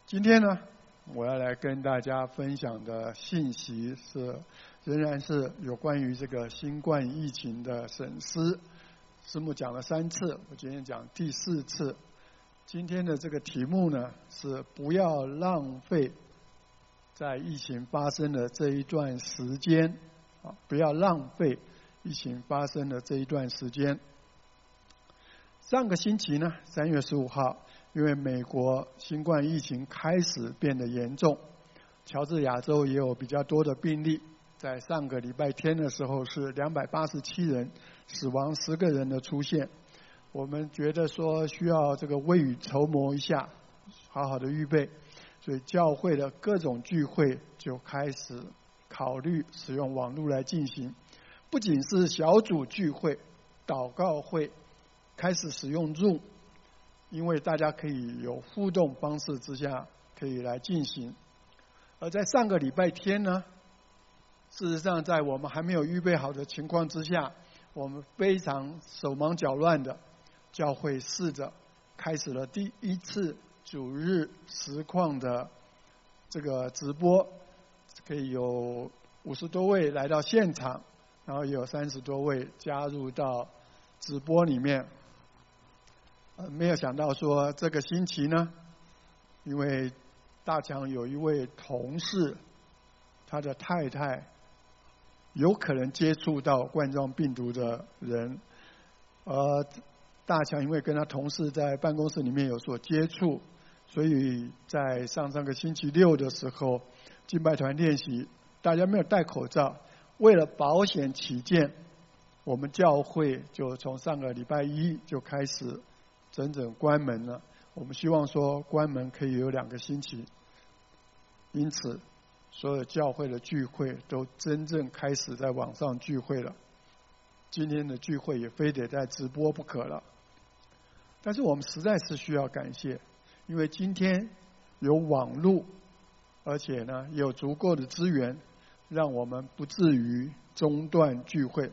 今天呢，我要来跟大家分享的信息仍然是有关于这个新冠疫情的审思。师母讲了3次，我今天讲第4次。今天的这个题目呢是不要浪费在疫情发生的这一段时间，不要浪费疫情发生的这一段时间。上个星期呢，3月15号。因为美国新冠疫情开始变得严重，乔治亚州也有比较多的病例，在上个礼拜天的时候是287人，死亡10个人的出现。我们觉得说需要这个未雨绸缪一下，好好的预备，所以教会的各种聚会就开始考虑使用网络来进行，不仅是小组聚会、祷告会，开始使用 Zoom。因为大家可以有互动方式之下可以来进行。而在上个礼拜天呢，事实上在我们还没有预备好的情况之下，我们非常手忙脚乱的教会试着开始了第1次主日实况的这个直播，可以有50多位来到现场，然后也有30多位加入到直播里面。没有想到说这个星期呢，因为大强有一位同事，他的太太有可能接触到冠状病毒的人，大强因为跟他同事在办公室里面有所接触，所以在上个星期6的时候，敬拜团练习，大家没有戴口罩，为了保险起见，我们教会就从上个礼拜1就开始整整关门了。我们希望说关门可以有2个星期，因此所有教会的聚会都真正开始在网上聚会了。今天的聚会也非得在直播不可了。但是我们实在是需要感谢，因为今天有网络，而且呢有足够的资源，让我们不至于中断聚会。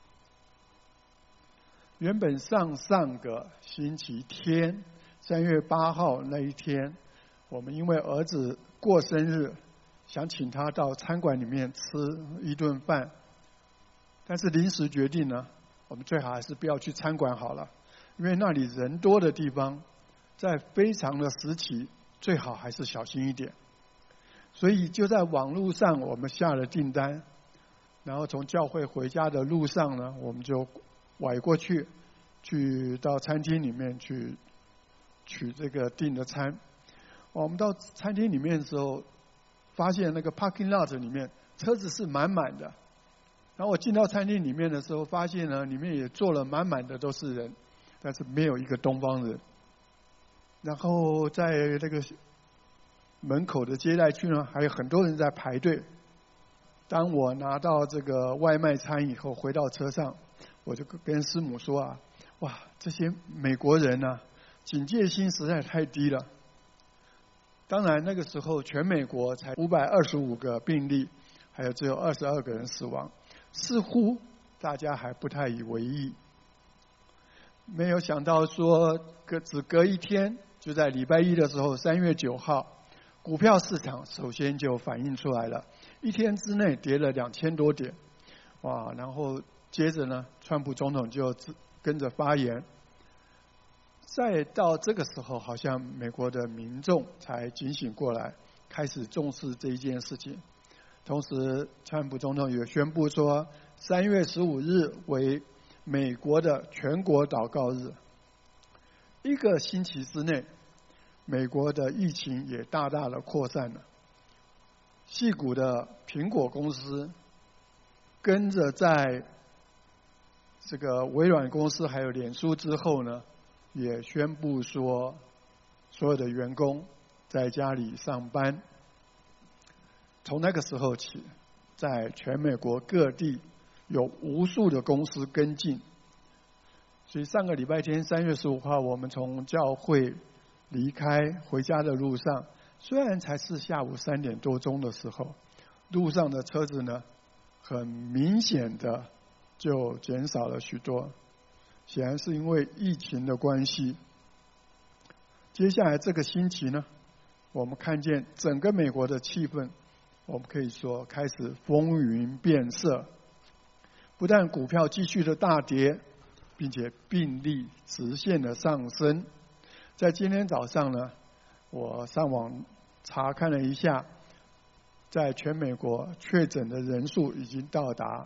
原本上个星期天3月8号那一天，我们因为儿子过生日，想请他到餐馆里面吃一顿饭，但是临时决定呢，我们最好还是不要去餐馆好了，因为那里人多的地方，在非常的时期，最好还是小心一点。所以就在网络上我们下了订单，然后从教会回家的路上呢，我们就拐过去到餐厅里面去取这个订的餐。我们到餐厅里面的时候，发现那个 parking lot 里面车子是满满的。然后我进到餐厅里面的时候，发现呢里面也坐了满满的都是人，但是没有一个东方人。然后在那个门口的接待区呢，还有很多人在排队。当我拿到这个外卖餐以后，回到车上，我就跟师母说啊，哇，这些美国人啊，警戒心实在太低了。当然那个时候全美国才525个病例，还有只有22个人死亡，似乎大家还不太以为意。没有想到说只隔1天，就在礼拜1的时候3月9号，股票市场首先就反映出来了，1天之内跌了2000多点，哇！然后接着呢，川普总统就跟着发言。再到这个时候，好像美国的民众才警醒过来，开始重视这一件事情。同时，川普总统也宣布说，3月15日为美国的全国祷告日。1个星期之内，美国的疫情也大大的扩散了。矽谷的苹果公司跟着在这个微软公司还有脸书之后呢，也宣布说所有的员工在家里上班。从那个时候起，在全美国各地有无数的公司跟进。所以上个礼拜天3月15号，我们从教会离开回家的路上，虽然才是下午3点多钟的时候，路上的车子呢，很明显的就减少了许多，显然是因为疫情的关系。接下来这个星期呢， 我们看见整个美国的气氛，我们可以说开始风云变色。不但股票继续的大跌，并且病例直线的上升。在今天早上呢，我上网查看了一下，在全美国确诊的人数已经到达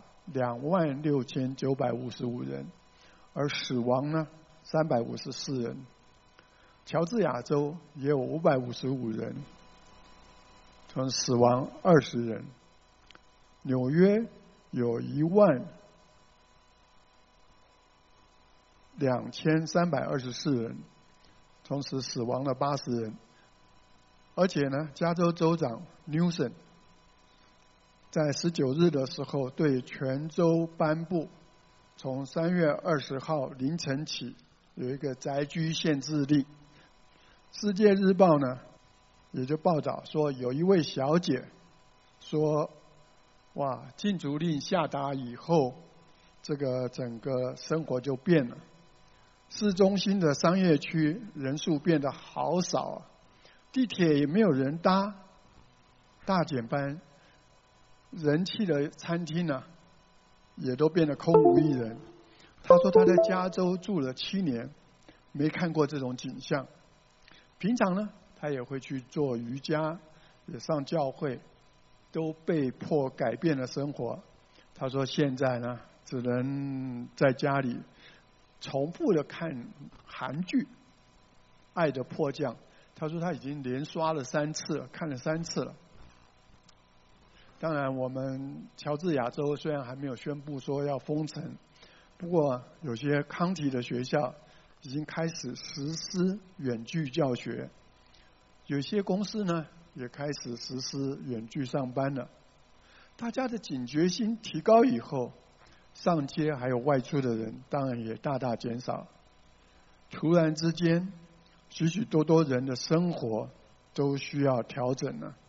26955人，而死亡呢354人。乔治亚州也有555人，死亡20人。纽约有12324人，同时死亡了80人。而且呢，加州州长 Newsom 在19日的时候对全州颁布，从3月20号凌晨起有一个宅居限制令。世界日报呢也就报道说，有一位小姐说，哇，禁足令下达以后，这个整个生活就变了。市中心的商业区人数变得好少啊，地铁也没有人搭，大减班，人气的餐厅呢也都变得空无一人。他说他在加州住了7年，没看过这种景象。平常呢，他也会去做瑜伽，也上教会，都被迫改变了生活。他说现在呢，只能在家里重复的看韩剧《爱的迫降》。他说他已经连刷了3次了，看了3次了。当然，我们乔治亚州虽然还没有宣布说要封城，不过有些康体的学校已经开始实施远距教学，有些公司呢也开始实施远距上班了。大家的警觉心提高以后，上街还有外出的人当然也大大减少。突然之间，许许多多人的生活都需要调整了。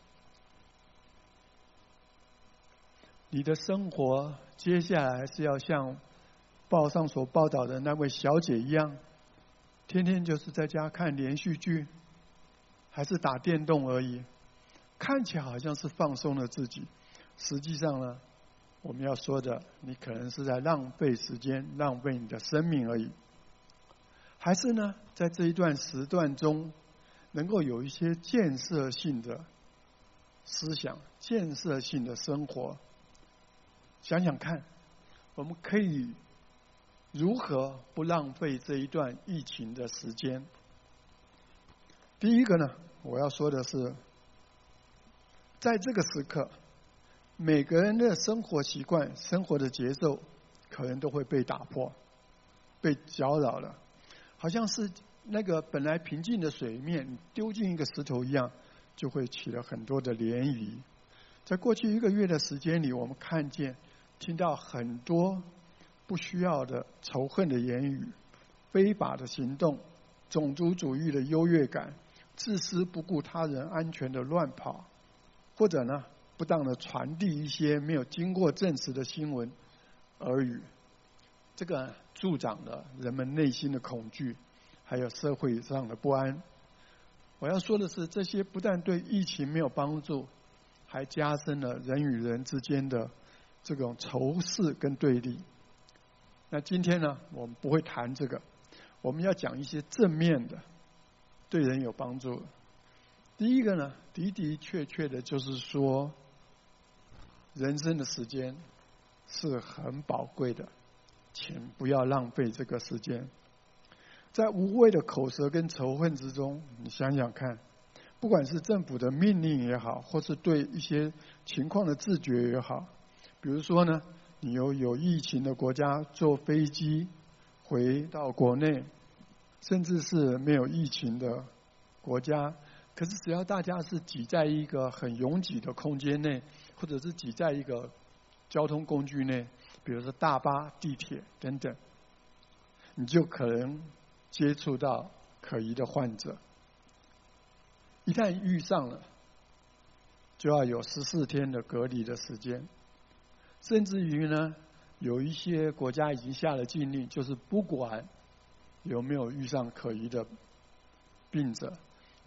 你的生活接下来是要像报上所报道的那位小姐一样，天天就是在家看连续剧，还是打电动而已？看起来好像是放松了自己，实际上呢，我们要说的，你可能是在浪费时间，浪费你的生命而已。还是呢，在这一段时段中，能够有一些建设性的思想、建设性的生活。想想看，我们可以如何不浪费这一段疫情的时间？第一个呢，我要说的是，在这个时刻，每个人的生活习惯、生活的节奏，可能都会被打破、被搅扰了，好像是那个本来平静的水面丢进一个石头一样，就会起了很多的涟漪。在过去1个月的时间里，我们看见、听到很多不需要的仇恨的言语、非法的行动、种族主义的优越感、自私不顾他人安全的乱跑，或者呢，不当的传递一些没有经过证实的新闻耳语。这个助长了人们内心的恐惧，还有社会上的不安。我要说的是，这些不但对疫情没有帮助，还加深了人与人之间的这种仇视跟对立。那今天呢，我们不会谈这个，我们要讲一些正面的，对人有帮助的。第一个呢，的的确确的就是说，人生的时间是很宝贵的，请不要浪费这个时间。在无谓的口舌跟仇恨之中，你想想看，不管是政府的命令也好，或是对一些情况的自觉也好，比如说呢，你有疫情的国家坐飞机回到国内，甚至是没有疫情的国家，可是只要大家是挤在一个很拥挤的空间内，或者是挤在一个交通工具内，比如说大巴、地铁等等，你就可能接触到可疑的患者。一旦遇上了，就要有14天的隔离的时间，甚至于呢，有一些国家已经下了禁令，就是不管有没有遇上可疑的病者，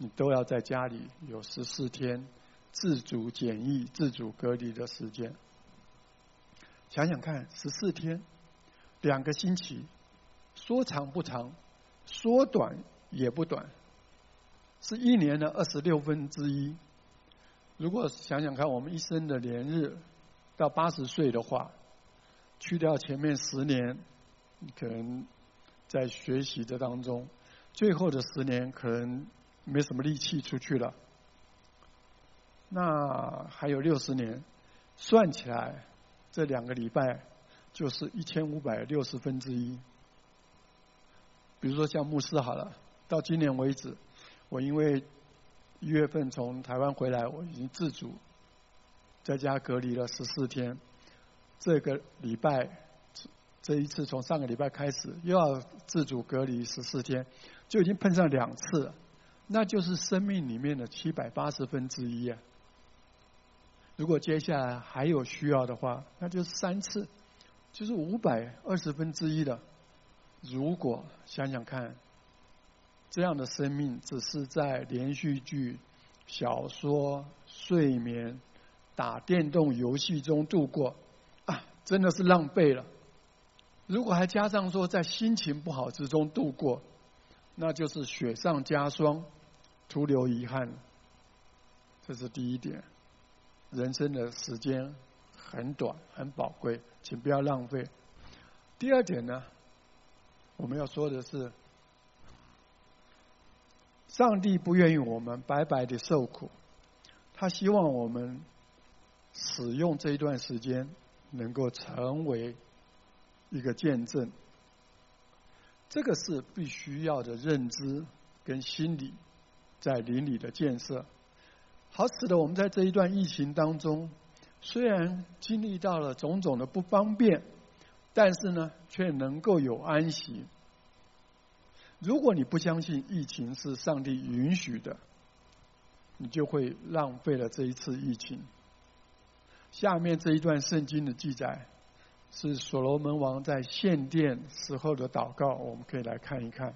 你都要在家里有14天自主检疫、自主隔离的时间。想想看，14天，2个星期，说长不长，说短也不短，是1年的1/26。如果想想看，我们一生的年日到80岁的话，去掉前面10年，可能在学习的当中，最后的10年可能没什么力气出去了。那还有60年，算起来，这2个礼拜就是1560分之一。比如说像牧师好了，到今年为止，我因为1月份从台湾回来，我已经自主在家隔离了14天。这个礼拜，这一次从上个礼拜开始，又要自主隔离14天，就已经碰上2次了，那就是生命里面的780分之一啊。如果接下来还有需要的话，那就是3次，就是520分之一了。如果想想看，这样的生命只是在连续剧、小说、睡眠、打电动游戏中度过啊，真的是浪费了。如果还加上说在心情不好之中度过，那就是雪上加霜，徒留遗憾。这是第一点，人生的时间很短很宝贵，请不要浪费。第二点呢，我们要说的是，上帝不愿意我们白白的受苦，他希望我们使用这一段时间能够成为一个见证。这个是必须要的认知跟心理在灵里的建设，好使得我们在这一段疫情当中，虽然经历到了种种的不方便，但是呢却能够有安息。如果你不相信疫情是上帝允许的，你就会浪费了这一次疫情。下面这一段圣经的记载是所罗门王在献殿时候的祷告，我们可以来看一看。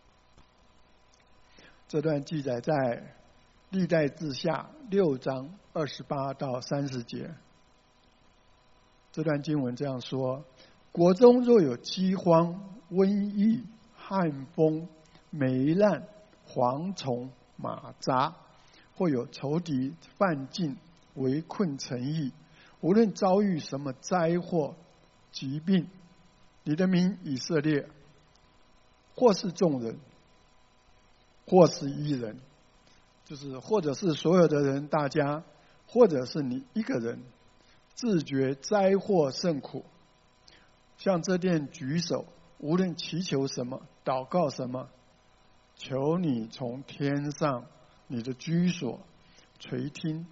这段记载在历代志下6章28到30节。这段经文这样说：国中若有饥荒、瘟疫、旱风、霉烂、蝗虫、马杂，或有仇敌犯境围困城邑，无论遭遇什么灾祸、疾病，你的民以色列，或是众人，或是一人，就是或者是所有的人大家，或者是你一个人，自觉灾祸甚苦，向这殿举手，无论祈求什么、祷告什么，求你从天上你的居所垂听，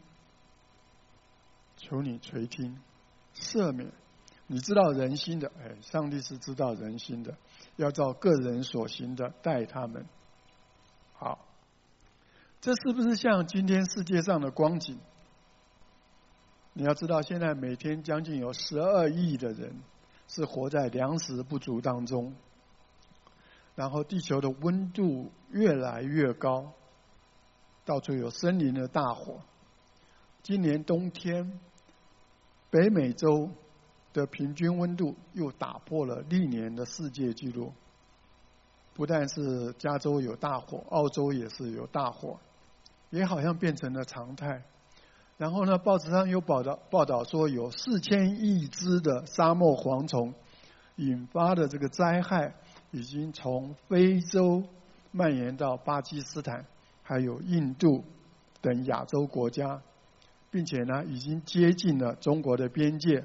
求你垂听，赦免。你知道人心的，上帝是知道人心的，要照个人所行的待他们。好，这是不是像今天世界上的光景？你要知道，现在每天将近有12亿的人是活在粮食不足当中，然后地球的温度越来越高，到处有森林的大火。今年冬天，北美洲的平均温度又打破了历年的世界纪录。不但是加州有大火，澳洲也是有大火，也好像变成了常态。然后呢，报纸上又报道说，有4000亿只的沙漠蝗虫引发的这个灾害，已经从非洲蔓延到巴基斯坦，还有印度等亚洲国家，并且呢，已经接近了中国的边界。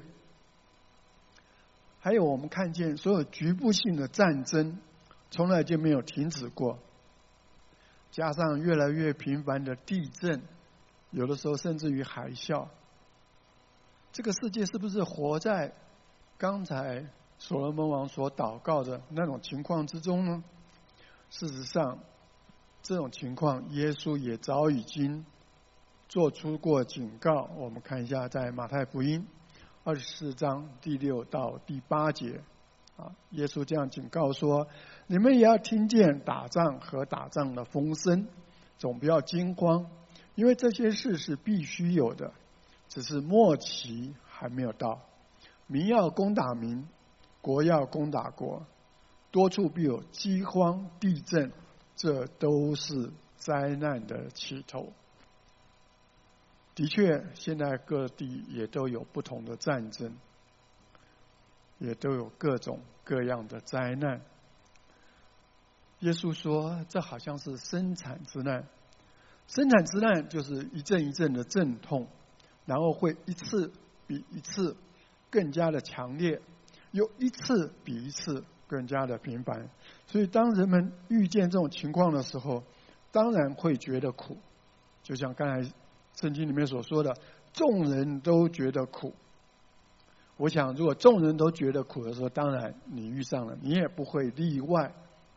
还有我们看见所有局部性的战争从来就没有停止过，加上越来越频繁的地震，有的时候甚至于海啸。这个世界是不是活在刚才所罗门王所祷告的那种情况之中呢？事实上，这种情况耶稣也早已经做出过警告。我们看一下，在马太福音24章第6到第8节，耶稣这样警告说：你们也要听见打仗和打仗的风声， 总不要惊慌，因为这些事是必须有的，只是末期还没有到。民要攻打民，国要攻打国，多处必有饥荒、地震，这都是灾难的起头。的确，现在各地也都有不同的战争，也都有各种各样的灾难。耶稣说，这好像是生产之难。生产之难就是一阵一阵的阵痛，然后会一次比一次更加的强烈，又一次比一次更加的频繁。所以当人们遇见这种情况的时候，当然会觉得苦。就像刚才圣经里面所说的，众人都觉得苦。我想如果众人都觉得苦的时候，当然你遇上了，你也不会例外。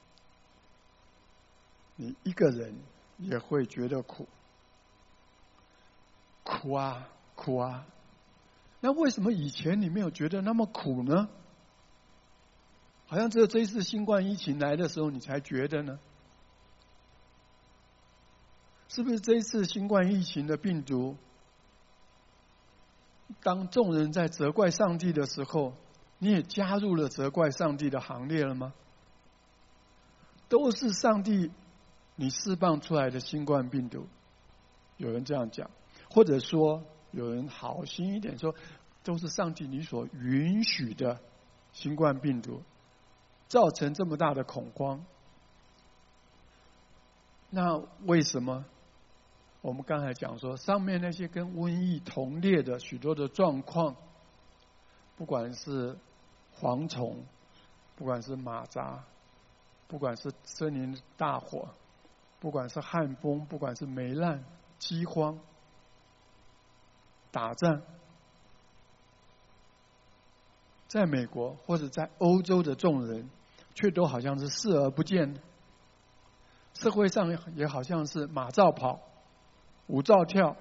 你一个人也会觉得苦，苦啊苦啊。那为什么以前你没有觉得那么苦呢？好像只有这一次新冠疫情来的时候你才觉得呢？是不是这一次新冠疫情的病毒，当众人在责怪上帝的时候，你也加入了责怪上帝的行列了吗？都是上帝你释放出来的新冠病毒，有人这样讲，或者说有人好心一点说，都是上帝你所允许的新冠病毒，造成这么大的恐慌。那为什么我们刚才讲说，上面那些跟瘟疫同列的许多的状况，不管是蝗虫，不管是马扎，不管是森林大火，不管是旱风，不管是霉烂、饥荒、打仗，在美国或者在欧洲的众人，却都好像是视而不见。社会上也好像是马照跑，舞照跳，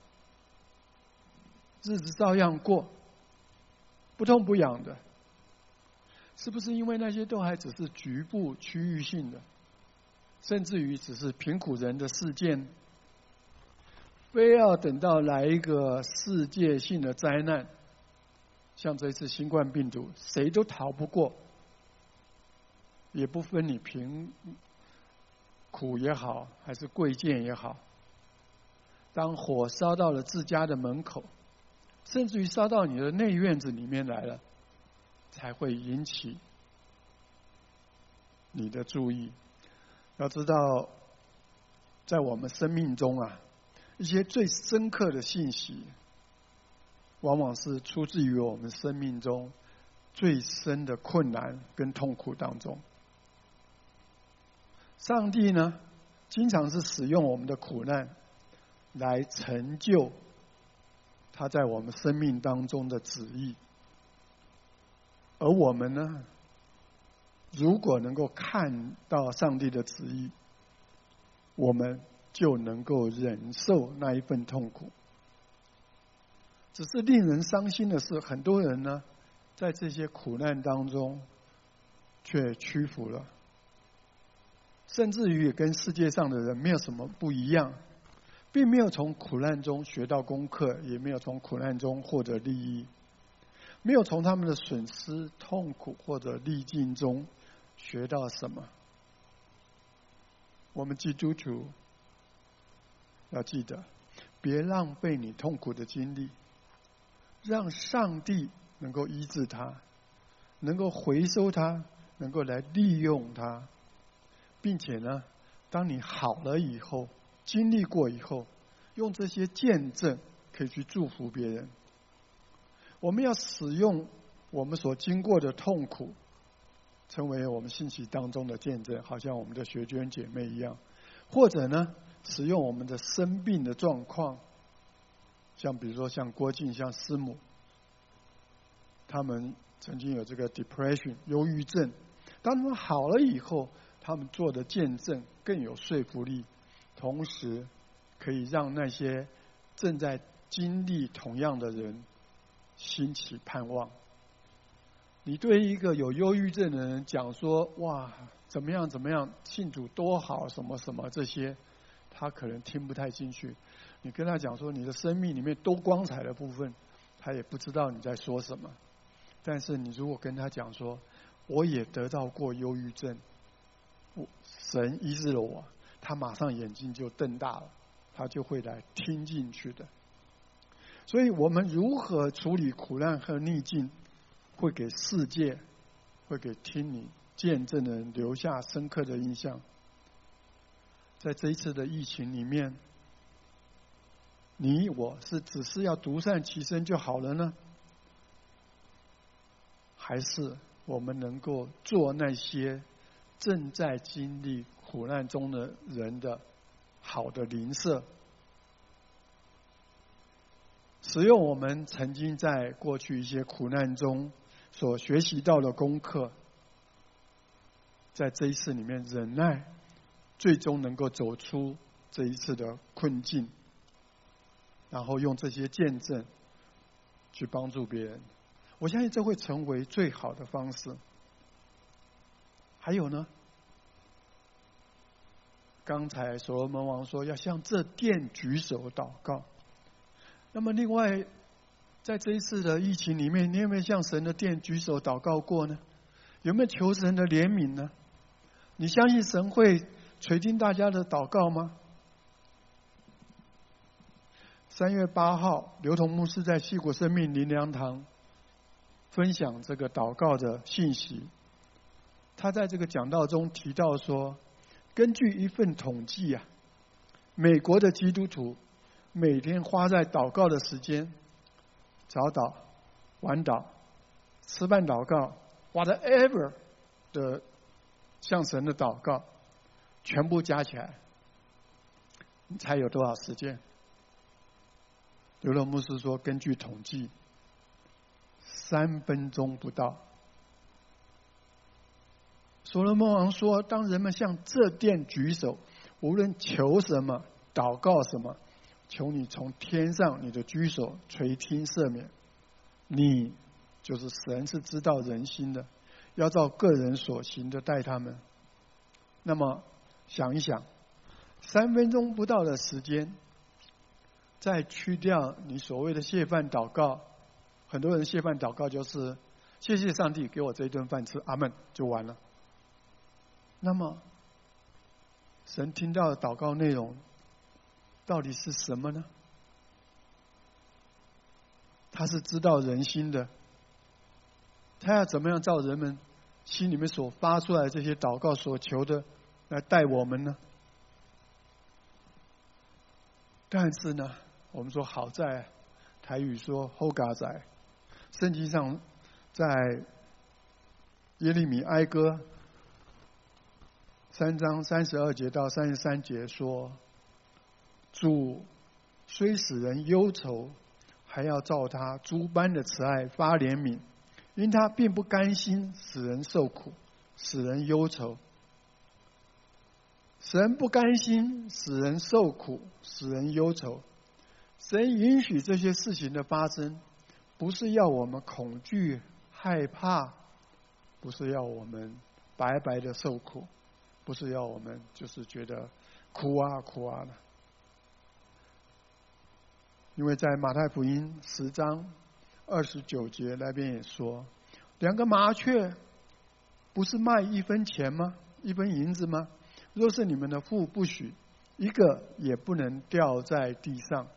日子照样过，不痛不痒的。是不是因为那些都还只是局部区域性的，甚至于只是贫苦人的事件，非要等到来一个世界性的灾难，像这次新冠病毒，谁都逃不过，也不分你贫苦也好，还是贵贱也好。当火烧到了自家的门口，甚至于烧到你的内院子里面来了，才会引起你的注意。要知道，在我们生命中啊，一些最深刻的信息，往往是出自于我们生命中最深的困难跟痛苦当中。上帝呢，经常是使用我们的苦难来成就他在我们生命当中的旨意。而我们呢，如果能够看到上帝的旨意，我们就能够忍受那一份痛苦。只是令人伤心的是，很多人呢，在这些苦难当中却屈服了，甚至于也跟世界上的人没有什么不一样，并没有从苦难中学到功课，也没有从苦难中获得利益，没有从他们的损失、痛苦或者历境中学到什么。我们基督徒要记得，别浪费你痛苦的经历，让上帝能够医治它，能够回收它，能够来利用它，并且呢，当你好了以后，经历过以后，用这些见证可以去祝福别人。我们要使用我们所经过的痛苦，成为我们信息当中的见证，好像我们的学娟姐妹一样，或者呢，使用我们的生病的状况，像比如说像郭靖、像师母，他们曾经有这个 depression 忧郁症，当他们好了以后，他们做的见证更有说服力，同时可以让那些正在经历同样的人兴起盼望。你对一个有忧郁症的人讲说，哇，怎么样怎么样，信主多好，什么什么这些， 他可能听不太进去。你跟他讲说你的生命里面都光彩的部分，他也不知道你在说什么。但是你如果跟他讲说，我也得到过忧郁症，神医治了我，他马上眼睛就瞪大了，他就会来听进去的。所以我们如何处理苦难和逆境，会给世界，会给听你见证的人留下深刻的印象。在这一次的疫情里面，你我只是要独善其身就好了呢？还是我们能够做那些正在经历苦难中的人的好的邻舍，使用我们曾经在过去一些苦难中所学习到的功课，在这一次里面忍耐，最终能够走出这一次的困境，然后用这些见证去帮助别人。我相信这会成为最好的方式。还有呢，刚才所罗门王说要向这殿举手祷告。那么另外，在这一次的疫情里面，你有没有向神的殿举手祷告过呢？有没有求神的怜悯呢？你相信神会垂听大家的祷告吗？3月8号，刘同牧师在西谷生命灵粮堂分享这个祷告的信息。他在这个讲道中提到说，根据一份统计啊，美国的基督徒每天花在祷告的时间，早祷、晚祷、吃饭祷告 whatever 的向神的祷告，全部加起来，你猜有多少时间？刘乐牧师说，根据统计，3分钟不到。所罗门王说，当人们向这殿举手，无论求什么、祷告什么，求你从天上你的居所垂听赦免。你就是神，是知道人心的，要照个人所行的待他们。那么想一想，3分钟不到的时间，再去掉你所谓的谢饭祷告，很多人谢饭祷告就是谢谢上帝给我这一顿饭吃，阿们，就完了。那么神听到的祷告内容到底是什么呢？他是知道人心的，他要怎么样照人们心里面所发出来的这些祷告所求的来带我们呢？但是呢，我们说好在台语说后嘎仔，圣经上在耶利米哀歌3章32节到33节说，主虽使人忧愁，还要照他诸般的慈爱发怜悯，因他并不甘心使人受苦，使人忧愁。神不甘心使人受苦，使人忧愁。神允许这些事情的发生，不是要我们恐惧害怕，不是要我们白白的受苦，不是要我们就是觉得哭啊哭啊的。因为在马太福音10章29节那边也说，2个麻雀不是卖1分钱吗？1分银子吗？若是你们的父不许，一个也不能掉在地上。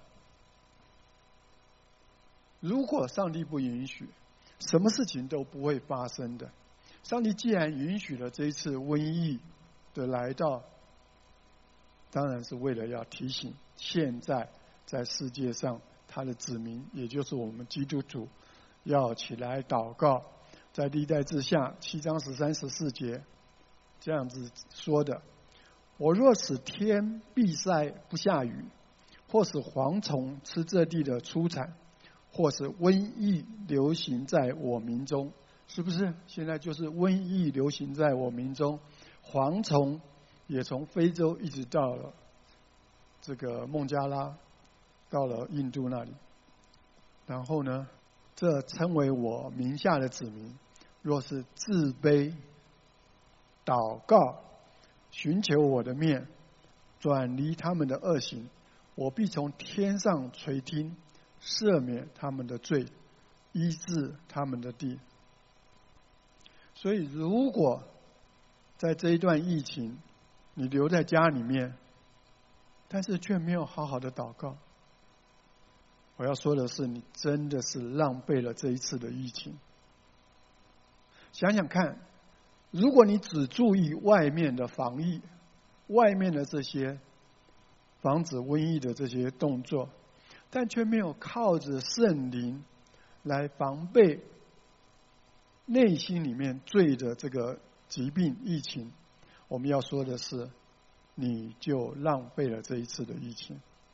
如果上帝不允许，什么事情都不会发生的。上帝既然允许了这一次瘟疫的来到，当然是为了要提醒现在在世界上他的子民，也就是我们基督徒，要起来祷告。在历代志下7章13、14节这样子说的：我若使天闭塞不下雨，或使蝗虫吃这地的出产，或是瘟疫流行在我民中，是不是？现在就是瘟疫流行在我民中，蝗虫也从非洲一直到了这个孟加拉，到了印度那里。然后呢，这称为我名下的子民，若是自卑、祷告、寻求我的面， 转离他们的恶行，我必从天上垂听，赦免他们的罪，医治他们的地。所以如果在这一段疫情你留在家里面，但是却没有好好的祷告，我要说的是，你真的是浪费了这一次的疫情。想想看，如果你只注意外面的防疫，外面的这些防止瘟疫的这些动作，但却没有靠着圣灵来防备内心里面罪的这个疾病疫情，我们要说的是，你就浪费了这一次的疫情。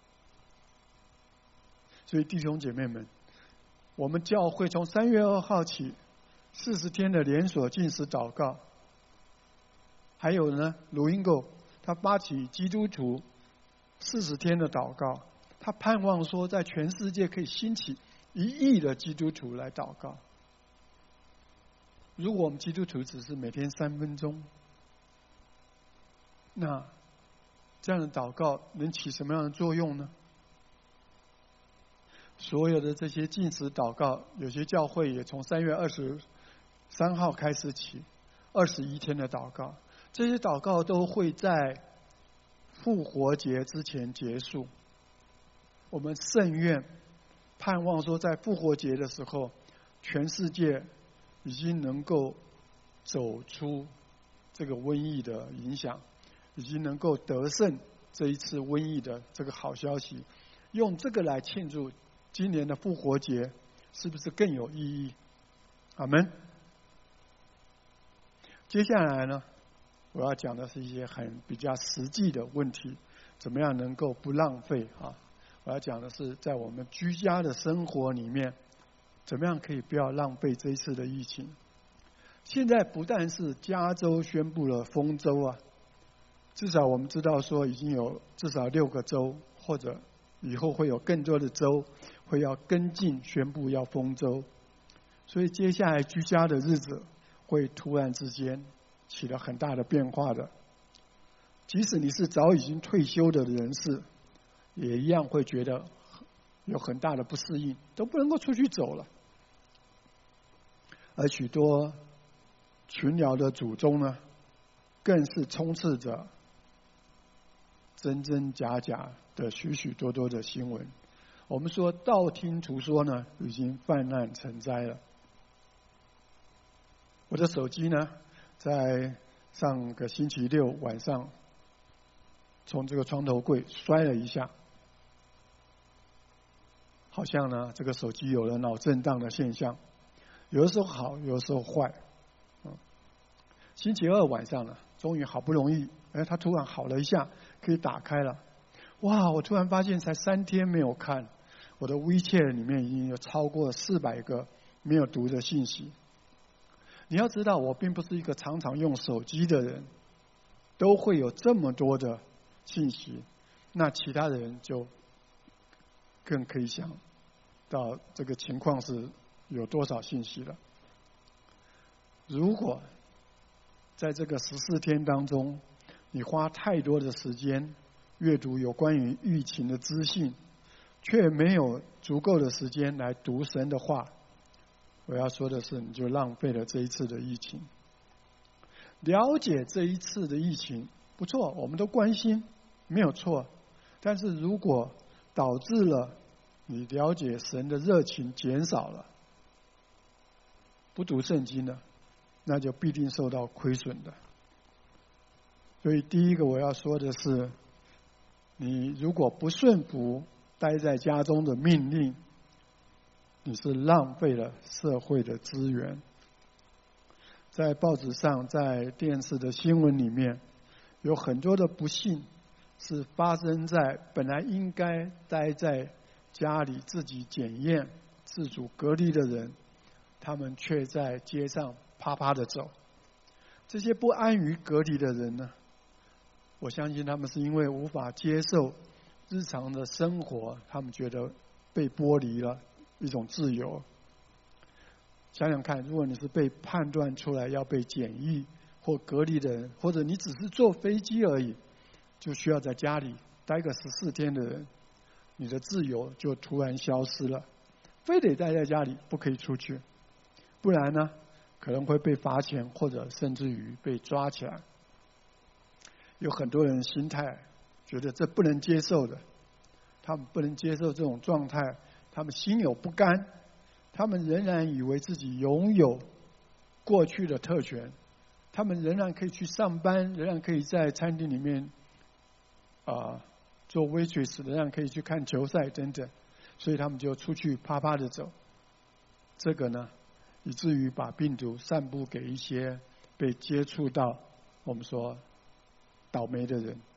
所以弟兄姐妹们，我们教会从3月2号起40天的连锁禁食祷告，还有呢，卢英狗他发起基督徒40天的祷告，他盼望说在全世界可以兴起1亿的基督徒来祷告。如果我们基督徒只是每天3分钟，那这样的祷告能起什么样的作用呢？所有的这些禁食祷告，有些教会也从3月23号开始起21天的祷告，这些祷告都会在复活节之前结束。我们圣愿盼望说，在复活节的时候，全世界已经能够走出这个瘟疫的影响，已经能够得胜这一次瘟疫的这个好消息，用这个来庆祝今年的复活节，是不是更有意义？阿们。接下来呢，我要讲的是一些比较实际的问题，怎么样能够不浪费啊？我要讲的是，在我们居家的生活里面，怎么样可以不要浪费这一次的疫情？现在不但是加州宣布了封州啊，至少我们知道说已经有至少6个州，或者以后会有更多的州会要跟进宣布要封州，所以接下来居家的日子会突然之间起了很大的变化的。即使你是早已经退休的人士，也一样会觉得有很大的不适应，都不能够出去走了。而许多群聊的祖宗呢，更是充斥着真真假假的许许多多的新闻。我们说道听途说呢，已经泛滥成灾了。我的手机呢，在上个星期六晚上从这个床头柜摔了一下，好像呢这个手机有了脑震荡的现象，有的时候好，有的时候坏。星期二晚上呢，终于好不容易，它突然好了一下，可以打开了。哇！我突然发现才3天没有看，我的 WeChat 里面已经有超过400个没有读的信息。你要知道，我并不是一个常常用手机的人，都会有这么多的信息，那其他的人就更可以想到这个情况是有多少信息了。如果在这个14天当中，你花太多的时间阅读有关于疫情的资讯，却没有足够的时间来读神的话，我要说的是，你就浪费了这一次的疫情。了解这一次的疫情不错，我们都关心，没有错。但是如果导致了你了解神的热情减少了，不读圣经了，那就必定受到亏损的。所以第一个我要说的是，你如果不顺服待在家中的命令，你是浪费了社会的资源。在报纸上，在电视的新闻里面，有很多的不幸是发生在本来应该待在家里自己检验、自主隔离的人，他们却在街上啪啪的走。这些不安于隔离的人呢，我相信他们是因为无法接受日常的生活，他们觉得被剥离了一种自由。想想看，如果你是被判断出来要被检疫或隔离的人，或者你只是坐飞机而已， 就需要在家里待个14天的人，你的自由就突然消失了，非得待在家里，不可以出去，不然呢，可能会被罚钱，或者甚至于被抓起来。有很多人心态觉得这不能接受的，他们不能接受这种状态，他们心有不甘，他们仍然以为自己拥有过去的特权，他们仍然可以去上班，仍然可以在餐厅里面做 waitress， 仍然可以去看球赛等等，所以他们就出去啪啪的走。这个呢，以至于把病毒散布给一些被接触到我们说倒霉的人。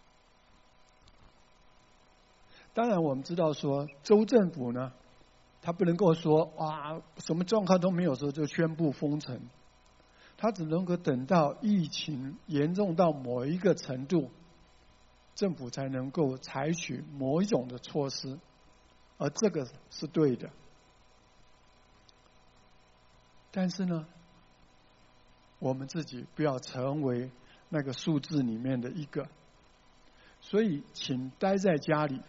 当然我们知道说州政府呢，他不能够说什么状况都没有时候就宣布封城，他只能够等到疫情严重到某一个程度，政府才能够采取某一种的措施，而这个是对的。但是呢，我们自己不要成为那个数字里面的一个，所以请待在家里。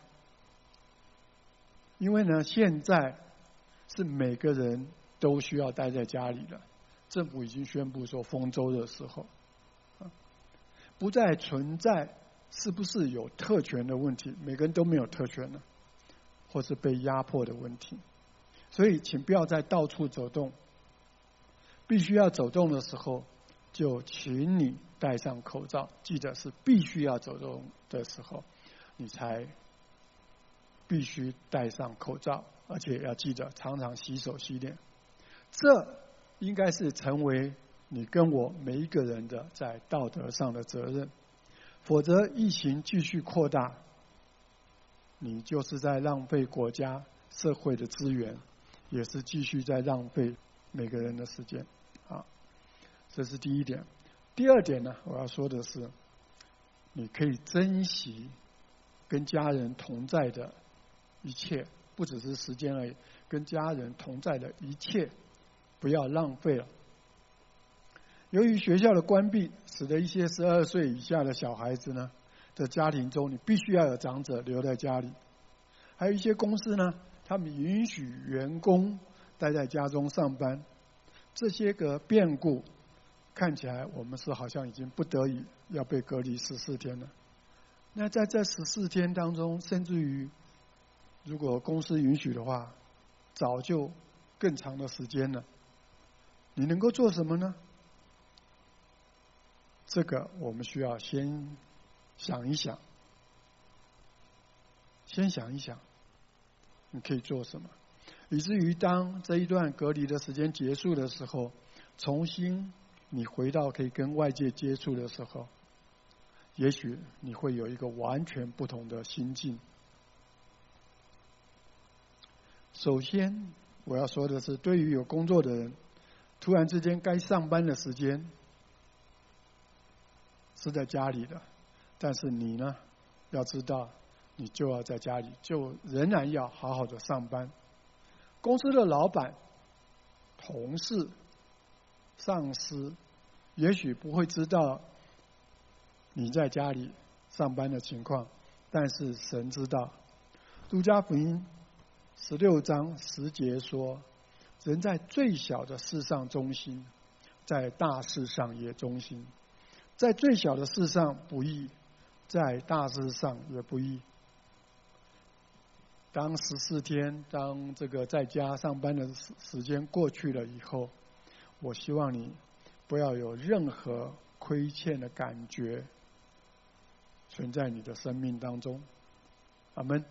因为呢，现在是每个人都需要待在家里了，政府已经宣布说封州的时候，不再存在是不是有特权的问题，每个人都没有特权了，或是被压迫的问题。所以请不要再到处走动，必须要走动的时候，就请你戴上口罩，记得是必须要走动的时候，你才必须戴上口罩，而且要记得常常洗手洗脸。这应该是成为你跟我每一个人的在道德上的责任，否则疫情继续扩大，你就是在浪费国家社会的资源，也是继续在浪费每个人的时间。这是第一点。第二点呢，我要说的是，你可以珍惜跟家人同在的一切，不只是时间而已，跟家人同在的一切不要浪费了。由于学校的关闭，使得一些12岁以下的小孩子呢的家庭中，你必须要有长者留在家里。还有一些公司呢，他们允许员工待在家中上班。这些个变故看起来我们是好像已经不得已要被隔离14天了。那在这14天当中，甚至于如果公司允许的话，早就更长的时间了。你能够做什么呢？这个我们需要先想一想，你可以做什么，以至于当这一段隔离的时间结束的时候，重新你回到可以跟外界接触的时候，也许你会有一个完全不同的心境。首先我要说的是，对于有工作的人，突然之间该上班的时间是在家里的，但是你呢，要知道你就要在家里，就仍然要好好的上班。公司的老板、同事、上司也许不会知道你在家里上班的情况，但是神知道。路加福音16章10节说，人在最小的事上忠心，在大事上也忠心。在最小的事上不义，在大事上也不义。当14天，当这个在家上班的时间过去了以后，我希望你不要有任何亏欠的感觉存在你的生命当中。阿们。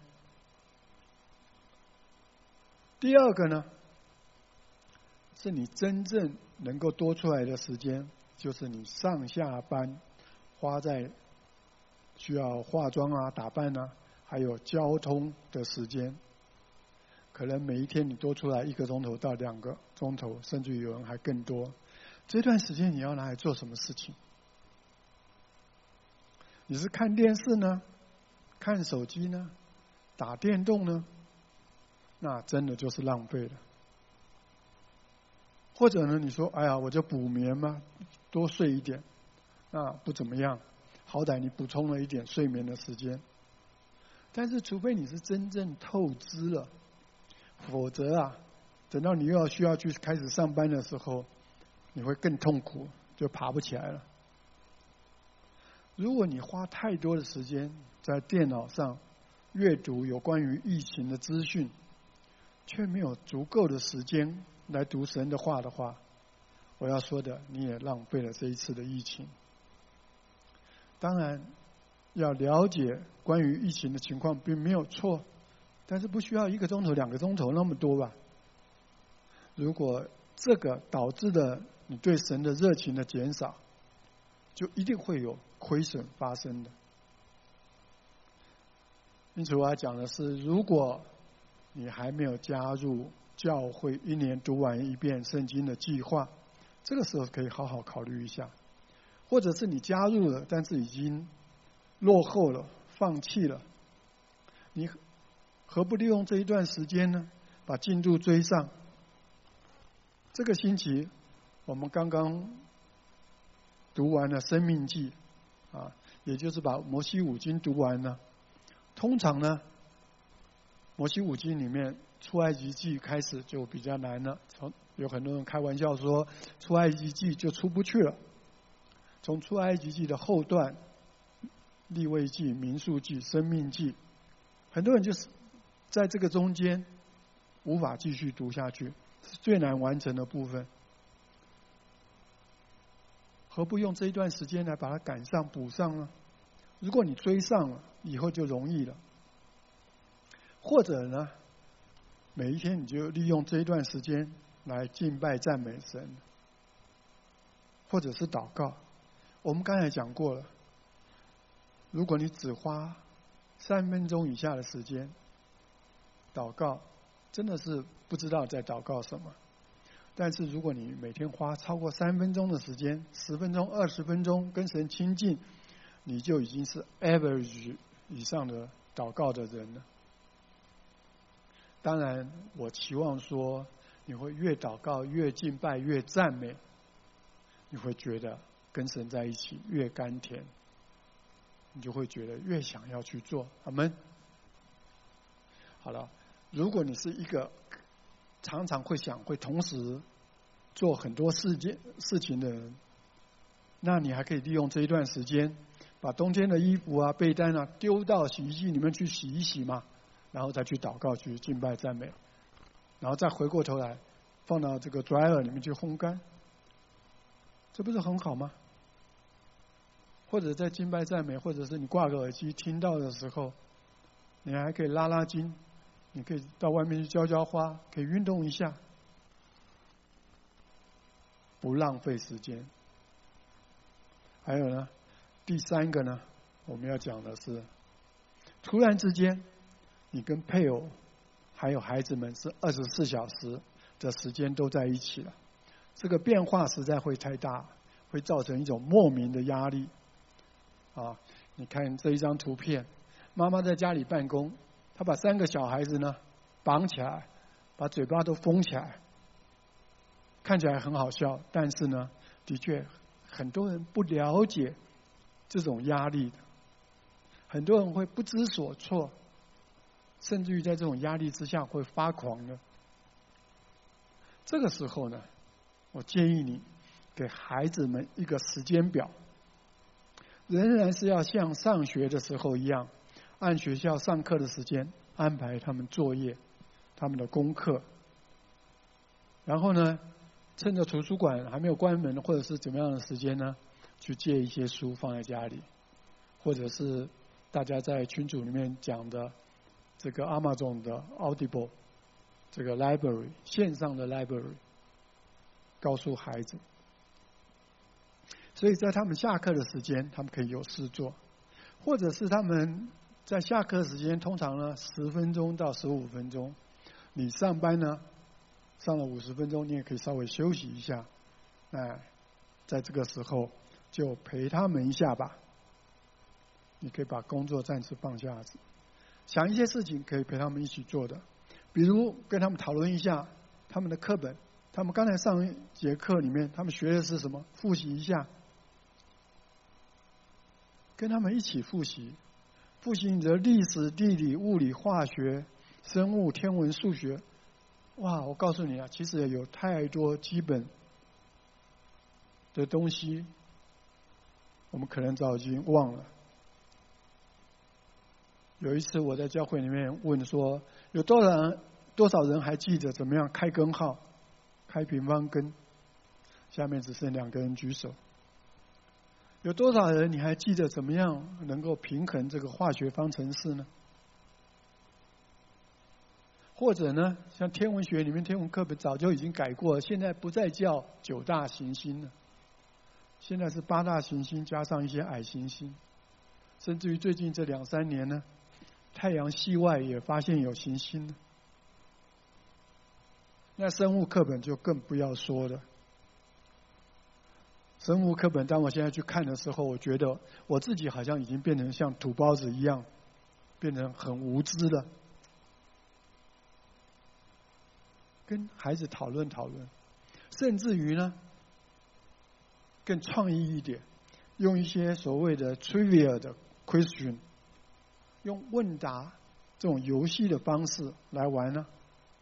第二个呢，是你真正能够多出来的时间，就是你上下班花在需要化妆啊、打扮啊，还有交通的时间。可能每一天你多出来1个钟头到2个钟头，甚至有人还更多。这段时间你要拿来做什么事情？你是看电视呢？看手机呢？打电动呢？那真的就是浪费了。或者呢，你说哎呀，我就补眠嘛，多睡一点，那不怎么样。 好歹你补充了一点睡眠的时间。但是除非你是真正透支了，否则啊，等到你又需要去开始上班的时候，你会更痛苦，就爬不起来了。如果你花太多的时间在电脑上阅读有关于疫情的资讯，却没有足够的时间来读神的话的话，我要说的，你也浪费了这一次的疫情。当然，要了解关于疫情的情况并没有错，但是不需要1个钟头、2个钟头那么多吧。如果这个导致了你对神的热情的减少，就一定会有亏损发生的。因此我要讲的是，如果你还没有加入教会1年读完1遍圣经的计划，这个时候可以好好考虑一下。或者是你加入了，但是已经落后了，放弃了，你何不利用这一段时间呢，把进度追上？这个星期我们刚刚读完了《申命记》，也就是把摩西五经读完了。通常呢，摩西五经里面出埃及记开始就比较难了，有很多人开玩笑说出埃及记就出不去了。从出埃及记的后段，利未记、民数记、申命记，很多人就是在这个中间无法继续读下去，是最难完成的部分。何不用这一段时间来把它赶上补上呢？如果你追上了，以后就容易了。或者呢，每一天你就利用这一段时间来敬拜赞美神，或者是祷告。我们刚才讲过了，如果你只花3分钟以下的时间祷告，真的是不知道在祷告什么。但是如果你每天花超过3分钟的时间，10分钟、20分钟跟神亲近，你就已经是 average 以上的祷告的人了。当然，我期望说你会越祷告越敬拜越赞美，你会觉得跟神在一起越甘甜，你就会觉得越想要去做。阿们。好了，如果你是一个常常会同时做很多事情的人，那你还可以利用这一段时间，把冬天的衣服啊、被单啊丢到洗衣机里面去洗一洗嘛，然后再去祷告、去敬拜、赞美，然后再回过头来放到这个 dryer 里面去烘干，这不是很好吗？或者在敬拜赞美，或者是你挂个耳机听到的时候，你还可以拉拉筋，你可以到外面去浇浇花，可以运动一下，不浪费时间。还有呢，第3个呢，我们要讲的是，突然之间你跟配偶还有孩子们是24小时的时间都在一起了，这个变化实在会太大，会造成一种莫名的压力。你看这一张图片，妈妈在家里办公，她把3个小孩子呢绑起来，把嘴巴都封起来，看起来很好笑，但是呢，的确很多人不了解这种压力的，很多人会不知所措，甚至于在这种压力之下会发狂的。这个时候呢，我建议你给孩子们一个时间表，仍然是要像上学的时候一样，按学校上课的时间安排他们作业、他们的功课。然后呢，趁着图书馆还没有关门或者是怎么样的时间呢，去借一些书放在家里，或者是大家在群组里面讲的这个 Amazon 的 Audible 这个 library 线上的 library， 告诉孩子。所以在他们下课的时间，他们可以有事做，或者是他们在下课时间，通常呢10分钟到15分钟，你上班呢上了50分钟，你也可以稍微休息一下，在这个时候就陪他们一下吧。你可以把工作暂时放下，想一些事情可以陪他们一起做的，比如跟他们讨论一下他们的课本，他们刚才上一节课里面他们学的是什么，复习一下。 跟他们一起复习你的历史、地理、物理、化学、生物、天文、数学。哇，我告诉你啊，其实有太多基本的东西，我们可能早已经忘了。有一次我在教会里面问说，有多少人还记得怎么样开根号、开平方根？下面只剩2个人举手。有多少人你还记得怎么样能够平衡这个化学方程式呢？或者呢，像天文学里面天文课本早就已经改过了，现在不再叫9大行星了，现在是8大行星加上一些矮行星，甚至于最近这2-3年呢，太阳系外也发现有行星了。那生物课本就更不要说了。生物课本当我现在去看的时候，我觉得我自己好像已经变成像土包子一样，变成很无知了。跟孩子讨论，甚至于呢，更创意一点，用一些所谓的 trivia 的 question， 用问答这种游戏的方式来玩呢，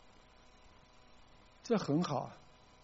这很好啊。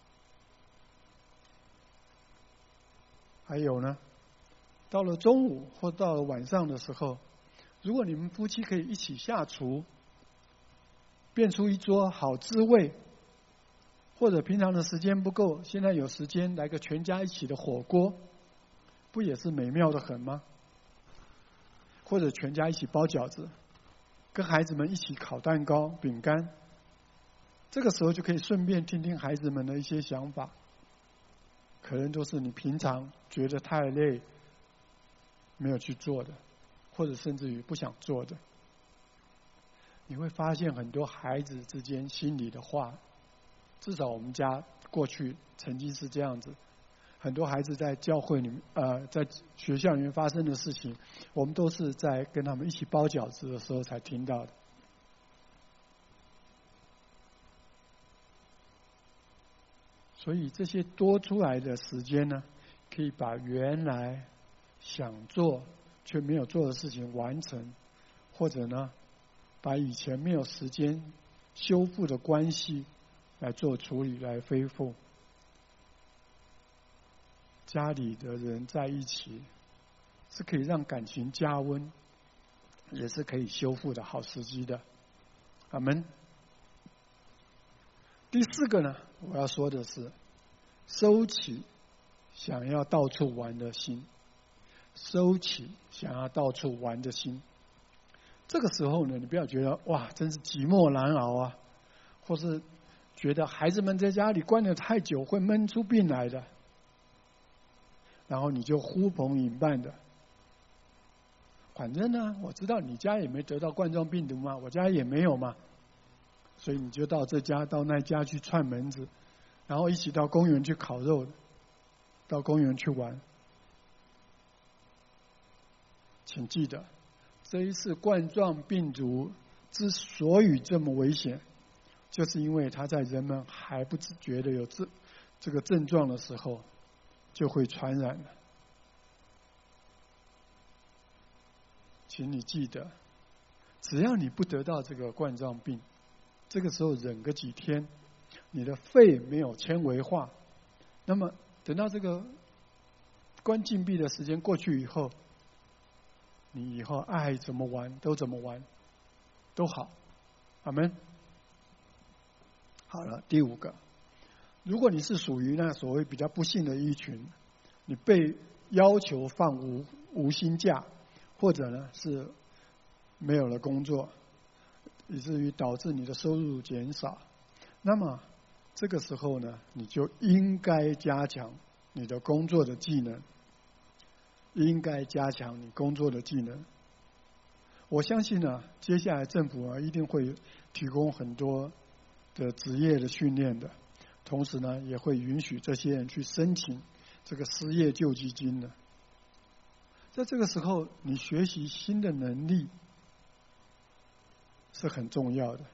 还有呢，到了中午或到了晚上的时候，如果你们夫妻可以一起下厨，变出一桌好滋味，或者平常的时间不够，现在有时间来个全家一起的火锅，不也是美妙的很吗？或者全家一起包饺子，跟孩子们一起烤蛋糕、饼干，这个时候就可以顺便听听孩子们的一些想法，可能都是你平常觉得太累没有去做的，或者甚至于不想做的。你会发现很多孩子之间心里的话，至少我们家过去曾经是这样子，很多孩子在教会里面在学校里面发生的事情，我们都是在跟他们一起包饺子的时候才听到的。所以这些多出来的时间呢，可以把原来想做却没有做的事情完成，或者呢，把以前没有时间修复的关系来做处理，来恢复。家里的人在一起，是可以让感情加温，也是可以修复的好时机的。阿们。第4个呢，我要说的是，收起想要到处玩的心，收起想要到处玩的心。这个时候呢，你不要觉得哇，真是寂寞难熬啊，或是觉得孩子们在家里关得太久会闷出病来的，然后你就呼朋引伴的，反正呢，我知道你家也没得到冠状病毒嘛，我家也没有嘛，所以你就到这家到那家去串门子，然后一起到公园去烤肉，到公园去玩。请记得，这一次冠状病毒之所以这么危险，就是因为它在人们还不自觉的有这个症状的时候，就会传染了。请你记得，只要你不得到这个冠状病，这个时候忍个几天，你的肺没有纤维化，那么等到这个关禁闭的时间过去以后，你以后爱怎么玩都怎么玩，都好。阿们。好了，第5个，如果你是属于那所谓比较不幸的一群，你被要求放无薪假，或者呢是没有了工作，以至于导致你的收入减少，那么这个时候呢，你就应该加强你的工作的技能，应该加强你工作的技能。我相信呢，接下来政府一定会提供很多的职业的训练的，同时呢，也会允许这些人去申请这个失业救济金的。在这个时候，你学习新的能力是很重要的。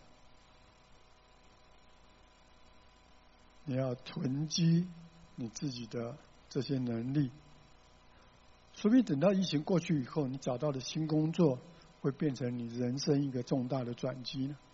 你要囤积你自己的这些能力。 说不定等到疫情过去以后，你找到的新工作会变成你人生一个重大的转机呢。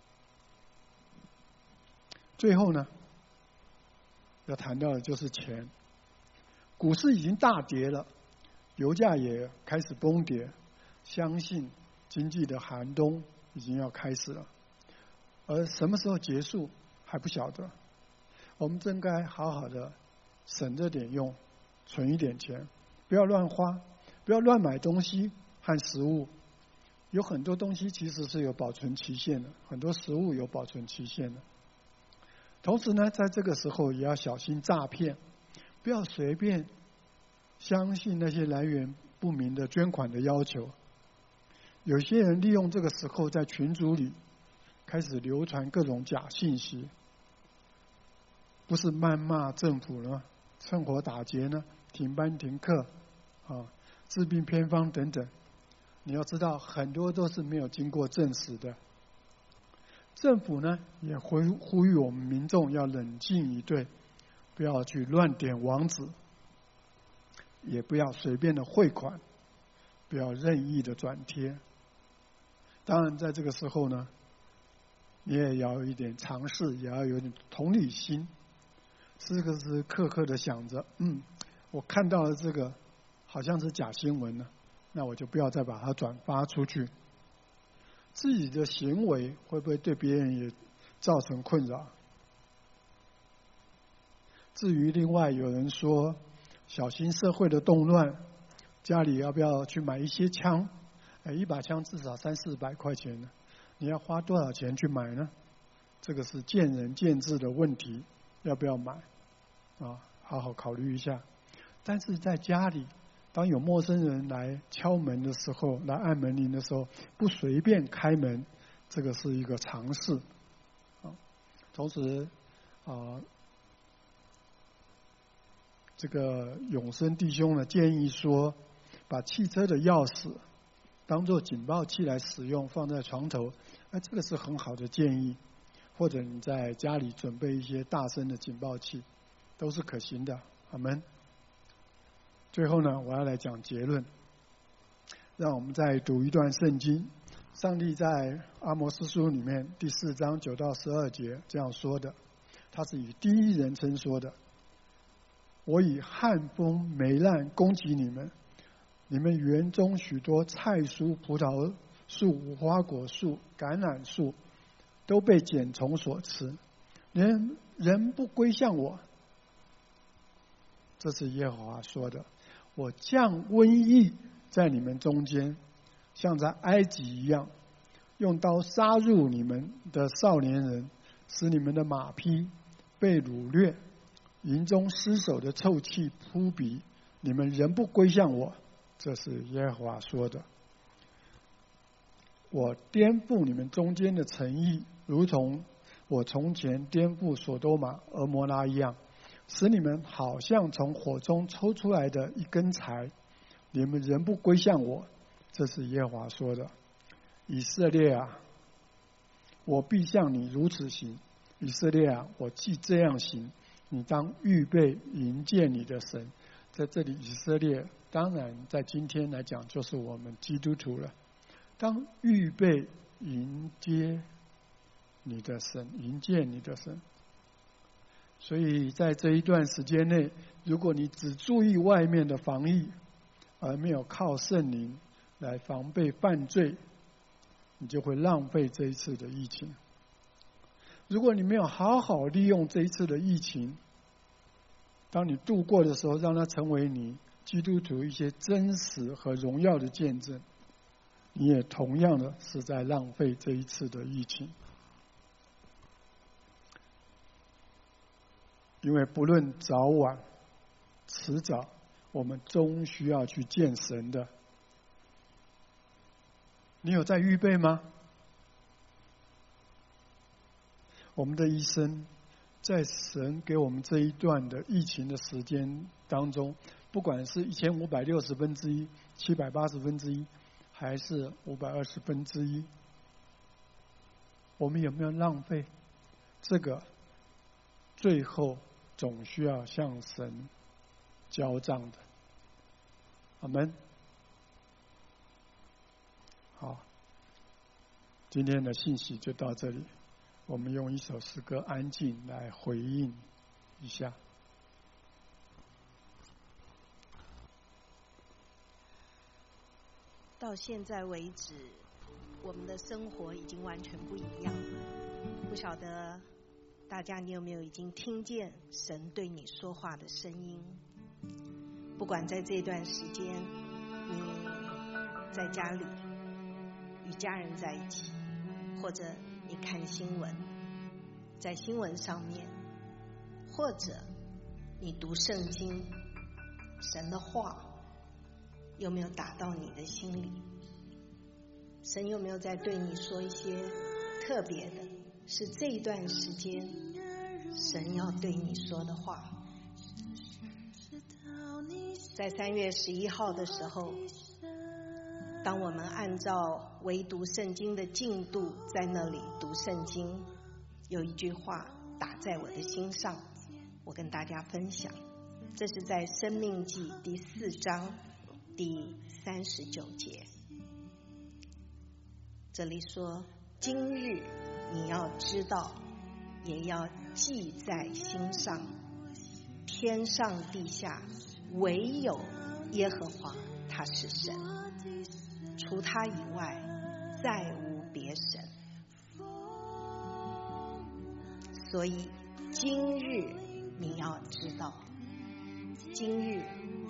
最后呢，要谈到的就是钱。股市已经大跌了，油价也开始崩跌，相信经济的寒冬已经要开始了。而什么时候结束还不晓得，我们真该好好的省着点用，存一点钱，不要乱花，不要乱买东西和食物。有很多东西其实是有保存期限的，很多食物有保存期限的。同时呢，在这个时候也要小心诈骗，不要随便相信那些来源不明的捐款的要求。有些人利用这个时候在群组里开始流传各种假信息，不是谩骂政府呢，趁火打劫呢，停班停课治病偏方等等。你要知道，很多都是没有经过证实的。政府呢也呼吁我们民众要冷静以对，不要去乱点网址，也不要随便的汇款，不要任意的转贴。当然在这个时候呢，你也要有一点尝试，也要有点同理心，时时刻刻的想着我看到了这个好像是假新闻呢，那我就不要再把它转发出去。自己的行为会不会对别人也造成困扰？至于另外有人说小心社会的动乱，家里要不要去买一些枪？一把枪至少300-400块钱呢，你要花多少钱去买呢？这个是见仁见智的问题，要不要买好好考虑一下。但是在家里，当有陌生人来敲门的时候，来按门铃的时候，不随便开门，这个是一个常识。同时这个永生弟兄呢建议说，把汽车的钥匙当作警报器来使用，放在床头，这个是很好的建议。或者你在家里准备一些大声的警报器，都是可行的。阿们。最后呢，我要来讲结论。让我们再读一段圣经。上帝在阿摩司书里面第4章9到12节这样说的，他是以第一人称说的：我以旱风霉烂攻击你们，你们园中许多菜蔬、葡萄树、无花果树、橄榄树都被茧虫所吃，人不归向我。这是耶和华说的。我降瘟疫在你们中间，像在埃及一样，用刀杀入你们的少年人，使你们的马匹被掳掠，营中尸首的臭气扑鼻，你们仍不归向我。这是耶和华说的。我颠覆你们中间的诚意，如同我从前颠覆所多玛、俄摩拉一样，使你们好像从火中抽出来的一根柴，你们仍不归向我。这是耶和华说的。以色列啊，我必向你如此行。以色列啊，我既这样行，你当预备迎接你的神。在这里，以色列当然在今天来讲就是我们基督徒了。当预备迎接你的神，迎接你的神。所以在这一段时间内，如果你只注意外面的防疫，而没有靠圣灵来防备犯罪，你就会浪费这一次的疫情。如果你没有好好利用这一次的疫情，当你度过的时候，让它成为你基督徒一些真实和荣耀的见证，你也同样的是在浪费这一次的疫情。因为不论早晚迟早，我们终需要去见神的。你有在预备吗？我们的一生在神给我们这一段的疫情的时间当中，不管是1560%、780%，还是520%，我们有没有浪费？这个最后总需要向神交账的。阿们。 好，今天的信息就到这里。我们用一首诗歌安静来回应一下。 到现在为止，我们的生活已经完全不一样了。不晓得大家你有没有已经听见神对你说话的声音？不管在这段时间你在家里与家人在一起，或者你看新闻，在新闻上面，或者你读圣经，神的话有没有打到你的心里？神有没有在对你说一些特别的，是这一段时间神要对你说的话？在3月11号的时候，当我们按照唯读圣经的进度在那里读圣经，有一句话打在我的心上，我跟大家分享。这是在申命记第4章第39节，这里说：今日你要知道，也要记在心上，天上地下唯有耶和华他是神，除他以外再无别神。所以今日你要知道，今日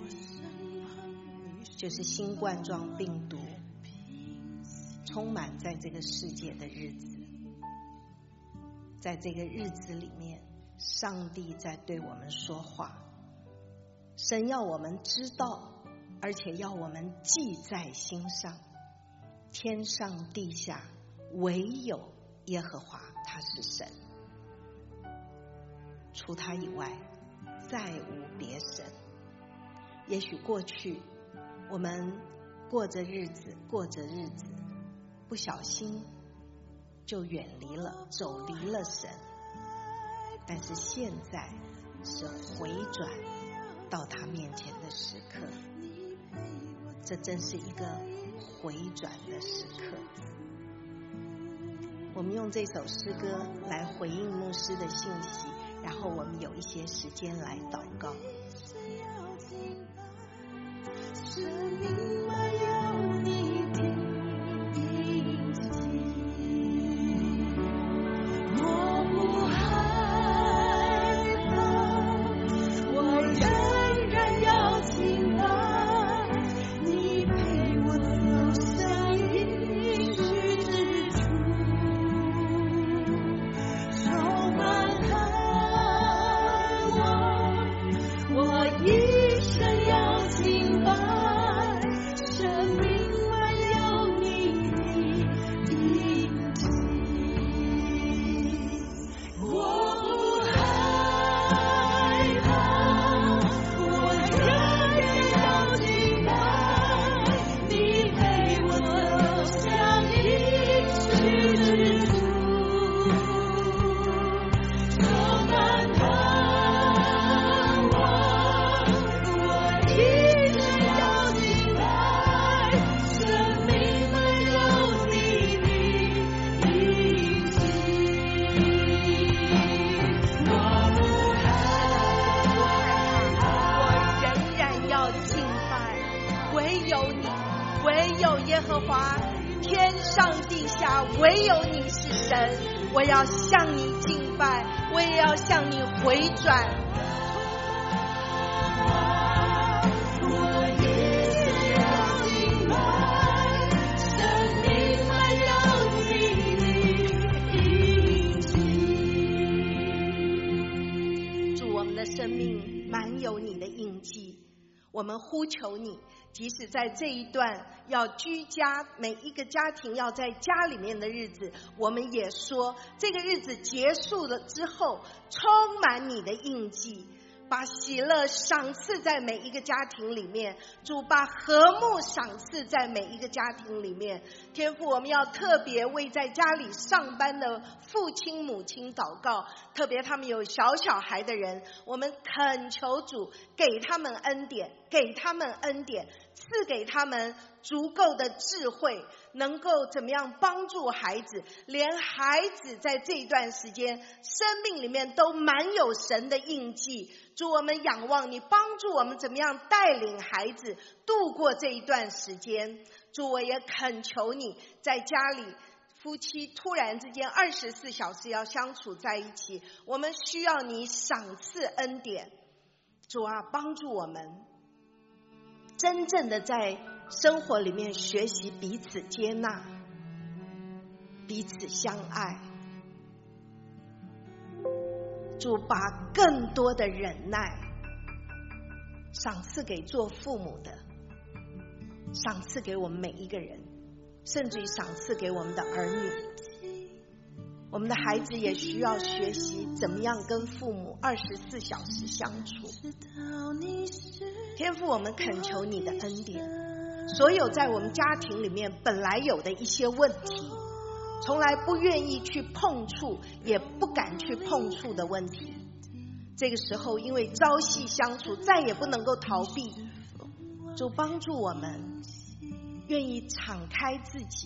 就是新冠状病毒充满在这个世界的日子。在这个日子里面，上帝在对我们说话，神要我们知道，而且要我们记在心上，天上地下唯有耶和华他是神，除他以外再无别神。也许过去我们过着日子，不小心就远离了，走离了神。但是现在是回转到他面前的时刻，这真是一个回转的时刻。我们用这首诗歌来回应牧师的信息，然后我们有一些时间来祷告。生命没有你的印记，我不害怕，我仍然要敬拜你，陪我走向应许之处，充满盼望，我一生要敬拜。唯有你是神，我要向你敬拜，我也要向你回转。我一生要敬拜，生命没有你的印记。祝我们的生命满有你的印记。我们呼求你，即使在这一段要居家，每一个家庭要在家里面的日子，我们也说这个日子结束了之后，充满你的印记，把喜乐赏赐在每一个家庭里面，主把和睦赏赐在每一个家庭里面。天父，我们要特别为在家里上班的父亲母亲祷告，特别他们有小孩的人，我们恳求主给他们恩典， 给他们恩典，赐给他们足够的智慧，能够怎么样帮助孩子，连孩子在这一段时间生命里面都满有神的印记。主，我们仰望你，帮助我们怎么样带领孩子度过这一段时间。主，我也恳求你，在家里夫妻突然之间24小时要相处在一起，我们需要你赏赐恩典。主啊，帮助我们真正的在生活里面学习彼此接纳，彼此相爱。主，把更多的忍耐赏赐给做父母的，赏赐给我们每一个人，甚至于赏赐给我们的儿女。我们的孩子也需要学习怎么样跟父母24小时相处。天父，我们恳求你的恩典，所有在我们家庭里面本来有的一些问题，从来不愿意去碰触，也不敢去碰触的问题，这个时候因为朝夕相处，再也不能够逃避。主，帮助我们愿意敞开自己，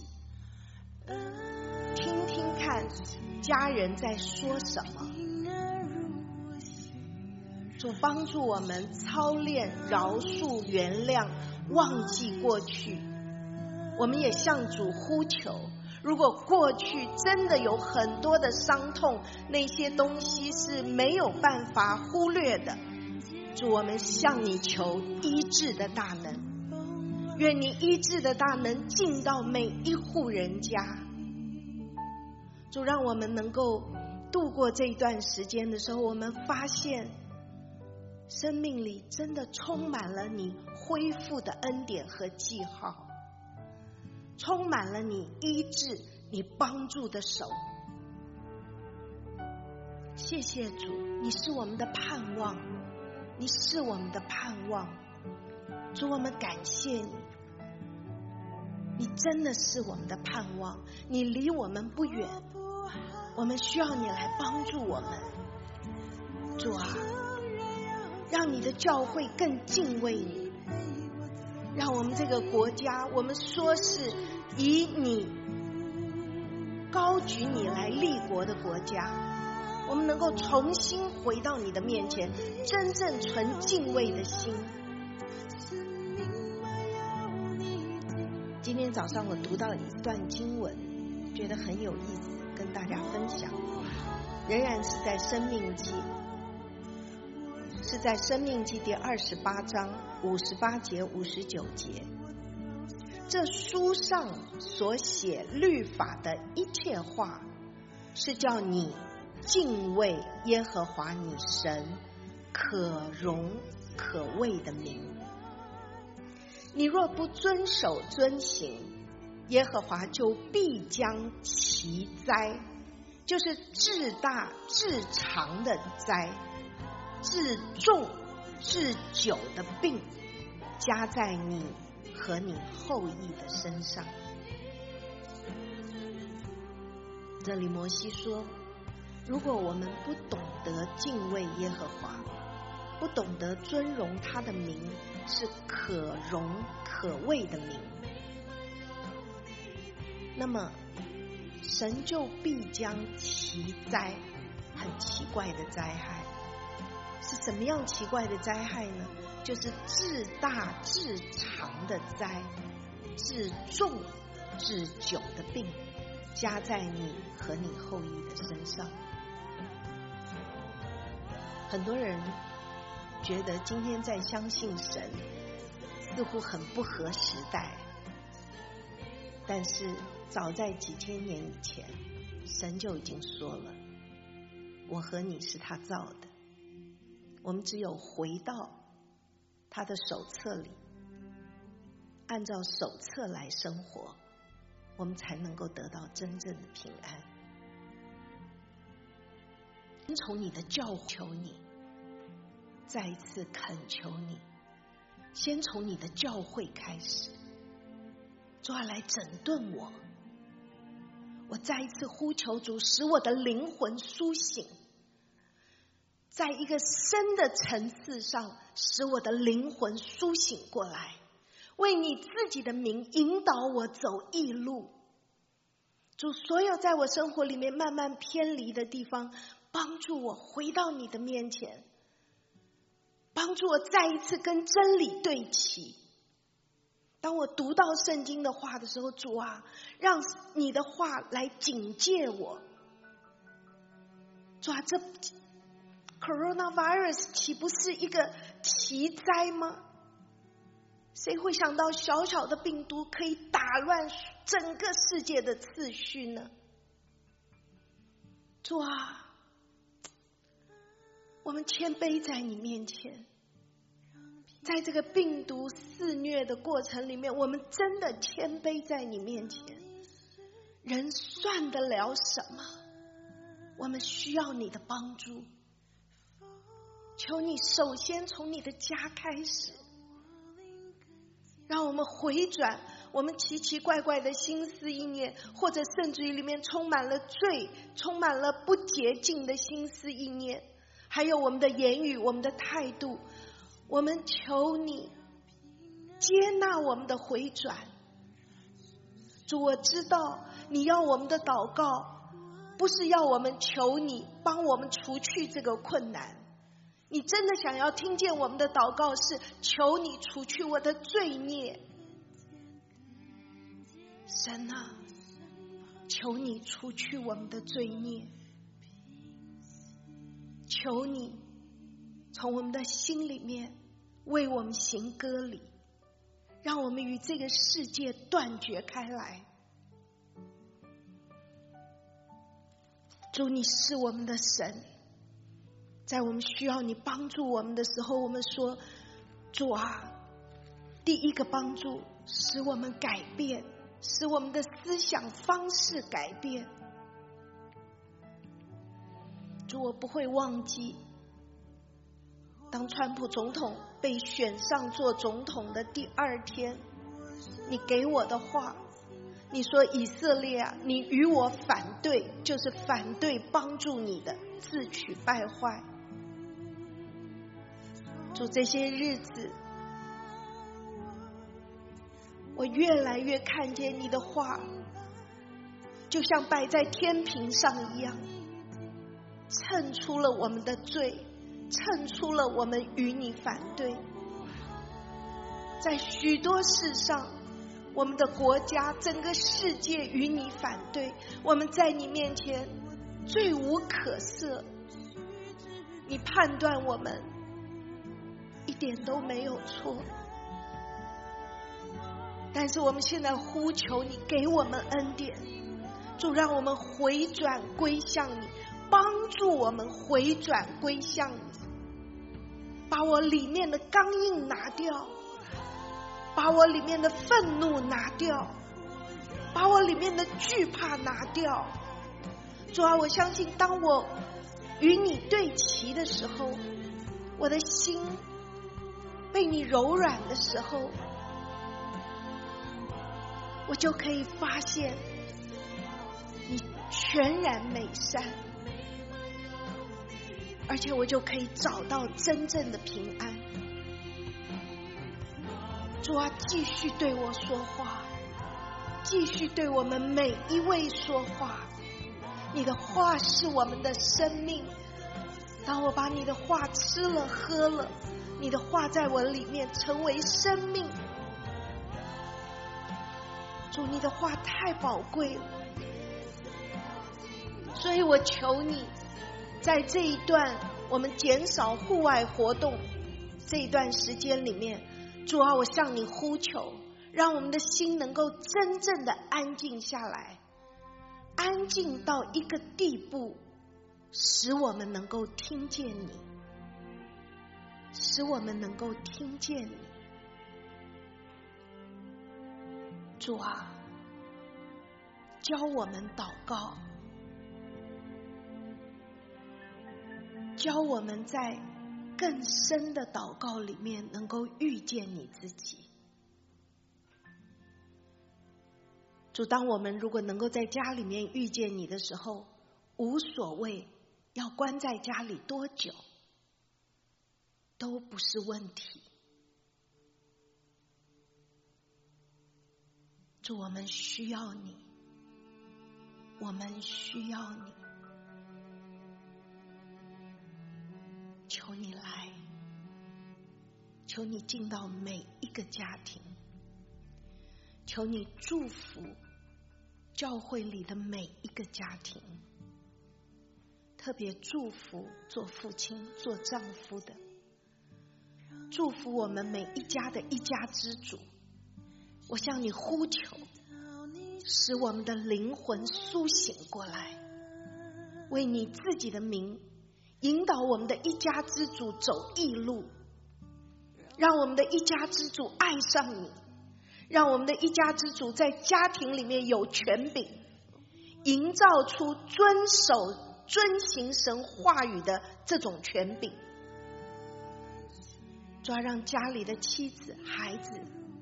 听听看家人在说什么。主，帮助我们操练饶恕、原谅、忘记过去。我们也向主呼求，如果过去真的有很多的伤痛，那些东西是没有办法忽略的，主，我们向你求医治的大能，愿你医治的大能进到每一户人家。主，让我们能够度过这一段时间的时候，我们发现生命里真的充满了你恢复的恩典和记号，充满了你医治、你帮助的手。谢谢主，你是我们的盼望，你是我们的盼望。主，我们感谢你，你真的是我们的盼望，你离我们不远，我们需要你来帮助我们。主啊，让你的教会更敬畏你，让我们这个国家，我们说是以你高举你来立国的国家，我们能够重新回到你的面前，真正存敬畏的心。今天早上我读到一段经文，觉得很有意思，跟大家分享，仍然是在申命记，是在申命记第28章58节59节。这书上所写律法的一切话，是叫你敬畏耶和华你神可荣可畏的名。你若不遵守遵行，耶和华就必将其灾，就是至大至长的灾，至重至久的病，加在你和你后裔的身上。这里摩西说，如果我们不懂得敬畏耶和华，不懂得尊荣他的名，是可荣可畏的名，那么神就必将其灾，很奇怪的灾害。是什么样奇怪的灾害呢？就是至大至长的灾，至重至久的病，加在你和你后裔的身上。很多人觉得今天在相信神似乎很不合时代，但是早在几千年以前，神就已经说了，我和你是他造的，我们只有回到他的手册里，按照手册来生活，我们才能够得到真正的平安。从你的教求你，再一次恳求你，先从你的教会开始，主要来整顿我。我再一次呼求主，使我的灵魂苏醒， 在一个深的层次上，使我的灵魂苏醒过来，为你自己的名引导我走义路。主，所有在我生活里面慢慢偏离的地方，帮助我回到你的面前，帮助我再一次跟真理对齐。当我读到圣经的话的时候，主啊，让你的话来警戒我。主啊，这 coronavirus 岂不是一个奇灾吗？谁会想到小小的病毒可以打乱整个世界的次序呢？主啊，我们谦卑在你面前，在这个病毒肆虐的过程里面，我们真的谦卑在你面前。人算得了什么？我们需要你的帮助。求你首先从你的家开始，让我们回转我们奇奇怪怪的心思意念，或者甚至于里面充满了罪，充满了不洁净的心思意念，还有我们的言语，我们的态度。我们求你接纳我们的回转。主，我知道你要我们的祷告不是要我们求你帮我们除去这个困难，你真的想要听见我们的祷告是求你除去我的罪孽。神啊，求你除去我们的罪孽，求你从我们的心里面为我们行割礼，让我们与这个世界断绝开来。主，你是我们的神，在我们需要你帮助我们的时候，我们说主啊，第一个帮助使我们改变，使我们的思想方式改变。主，我不会忘记当川普总统被选上做总统的第2天，你给我的话，你说以色列啊，你与我反对，就是反对帮助你的，自取败坏。主，这些日子我越来越看见你的话就像摆在天平上一样，称出了我们的罪，称出了我们与你反对。在许多事上，我们的国家整个世界与你反对，我们在你面前罪无可赦，你判断我们一点都没有错。但是我们现在呼求你给我们恩典，主，让我们回转归向你，帮助我们回转归向你，把我里面的刚硬拿掉，把我里面的愤怒拿掉，把我里面的惧怕拿掉。主啊，我相信当我与你对齐的时候，我的心被你柔软的时候，我就可以发现你全然美善，而且我就可以找到真正的平安。主啊，继续对我说话，继续对我们每一位说话。你的话是我们的生命，当我把你的话吃了喝了，你的话在我里面成为生命。主，你的话太宝贵了，所以我求你在这一段我们减少户外活动这一段时间里面，主啊，我向你呼求，让我们的心能够真正的安静下来，安静到一个地步，使我们能够听见你，使我们能够听见你。主啊，教我们祷告，教我们在更深的祷告里面能够遇见你自己。主，当我们如果能够在家里面遇见你的时候，无所谓要关在家里多久， 都不是问题。主，我们需要你，我们需要你，求你来，求你进到每一个家庭，求你祝福教会里的每一个家庭，特别祝福做父亲做丈夫的，祝福我们每一家的一家之主。我向你呼求，使我们的灵魂苏醒过来，为你自己的名引导我们的一家之主走义路，让我们的一家之主爱上你，让我们的一家之主在家庭里面有权柄，营造出遵守遵行神话语的这种权柄。主要让家里的妻子孩子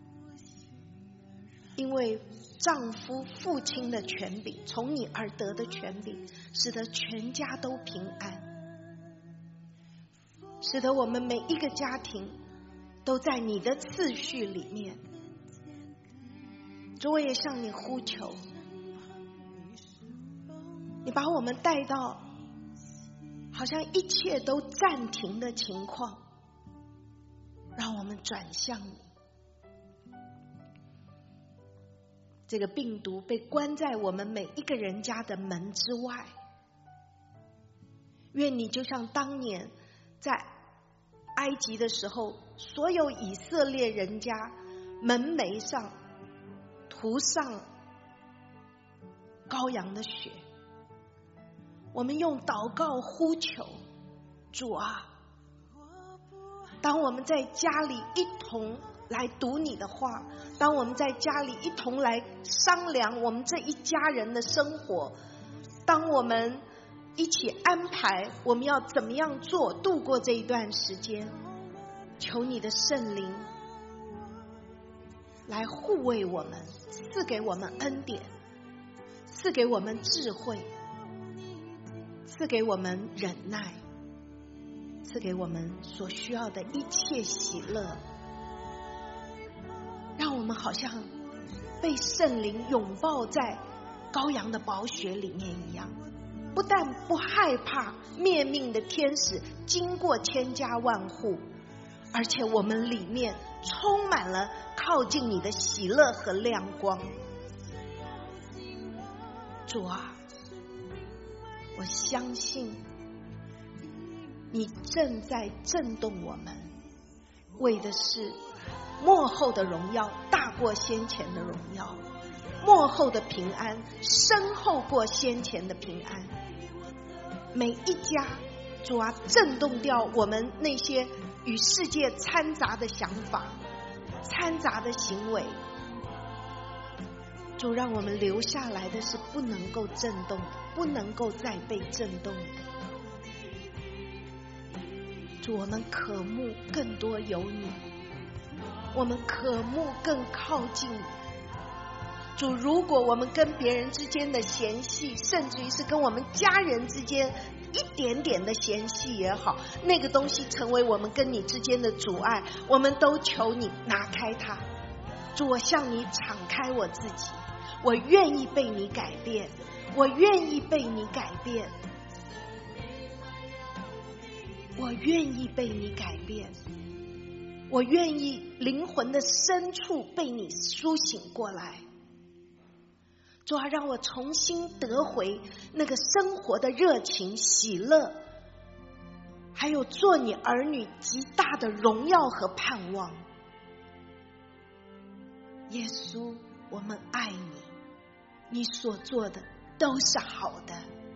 因为丈夫父亲的权柄，从你而得的权柄，使得全家都平安，使得我们每一个家庭都在你的次序里面。主，我也向你呼求，你把我们带到好像一切都暂停的情况，让我们转向你。这个病毒被关在我们每一个人家的门之外，愿你就像当年在埃及的时候，所有以色列人家门楣上涂上羔羊的血，我们用祷告呼求，主啊，当我们在家里一同来读你的话，当我们在家里一同来商量我们这一家人的生活，当我们一起安排我们要怎么样做度过这一段时间，求你的圣灵来护卫我们，赐给我们恩典，赐给我们智慧，赐给我们忍耐，赐给我们所需要的一切喜乐，让我们好像被圣灵拥抱在羔羊的宝血里面一样，不但不害怕灭命的天使经过千家万户，而且我们里面充满了靠近你的喜乐和亮光。主啊，我相信你正在震动我们，为的是末后的荣耀大过先前的荣耀，末后的平安深厚过先前的平安。每一家，主啊，震动掉我们那些与世界掺杂的想法、掺杂的行为。主，让我们留下来的是不能够震动的，不能够再被震动的。主，我们渴慕更多有你，我们渴慕更靠近你。主，如果我们跟别人之间的嫌隙，甚至于是跟我们家人之间一点点的嫌隙也好，那个东西成为我们跟你之间的阻碍，我们都求你拿开它。主，我向你敞开我自己，我愿意被你改变，我愿意被你改变，我愿意被你改变，我愿意灵魂的深处被你苏醒过来。主啊，让我重新得回那个生活的热情、喜乐，还有做你儿女极大的荣耀和盼望。耶稣，我们爱你，你所做的都是好的。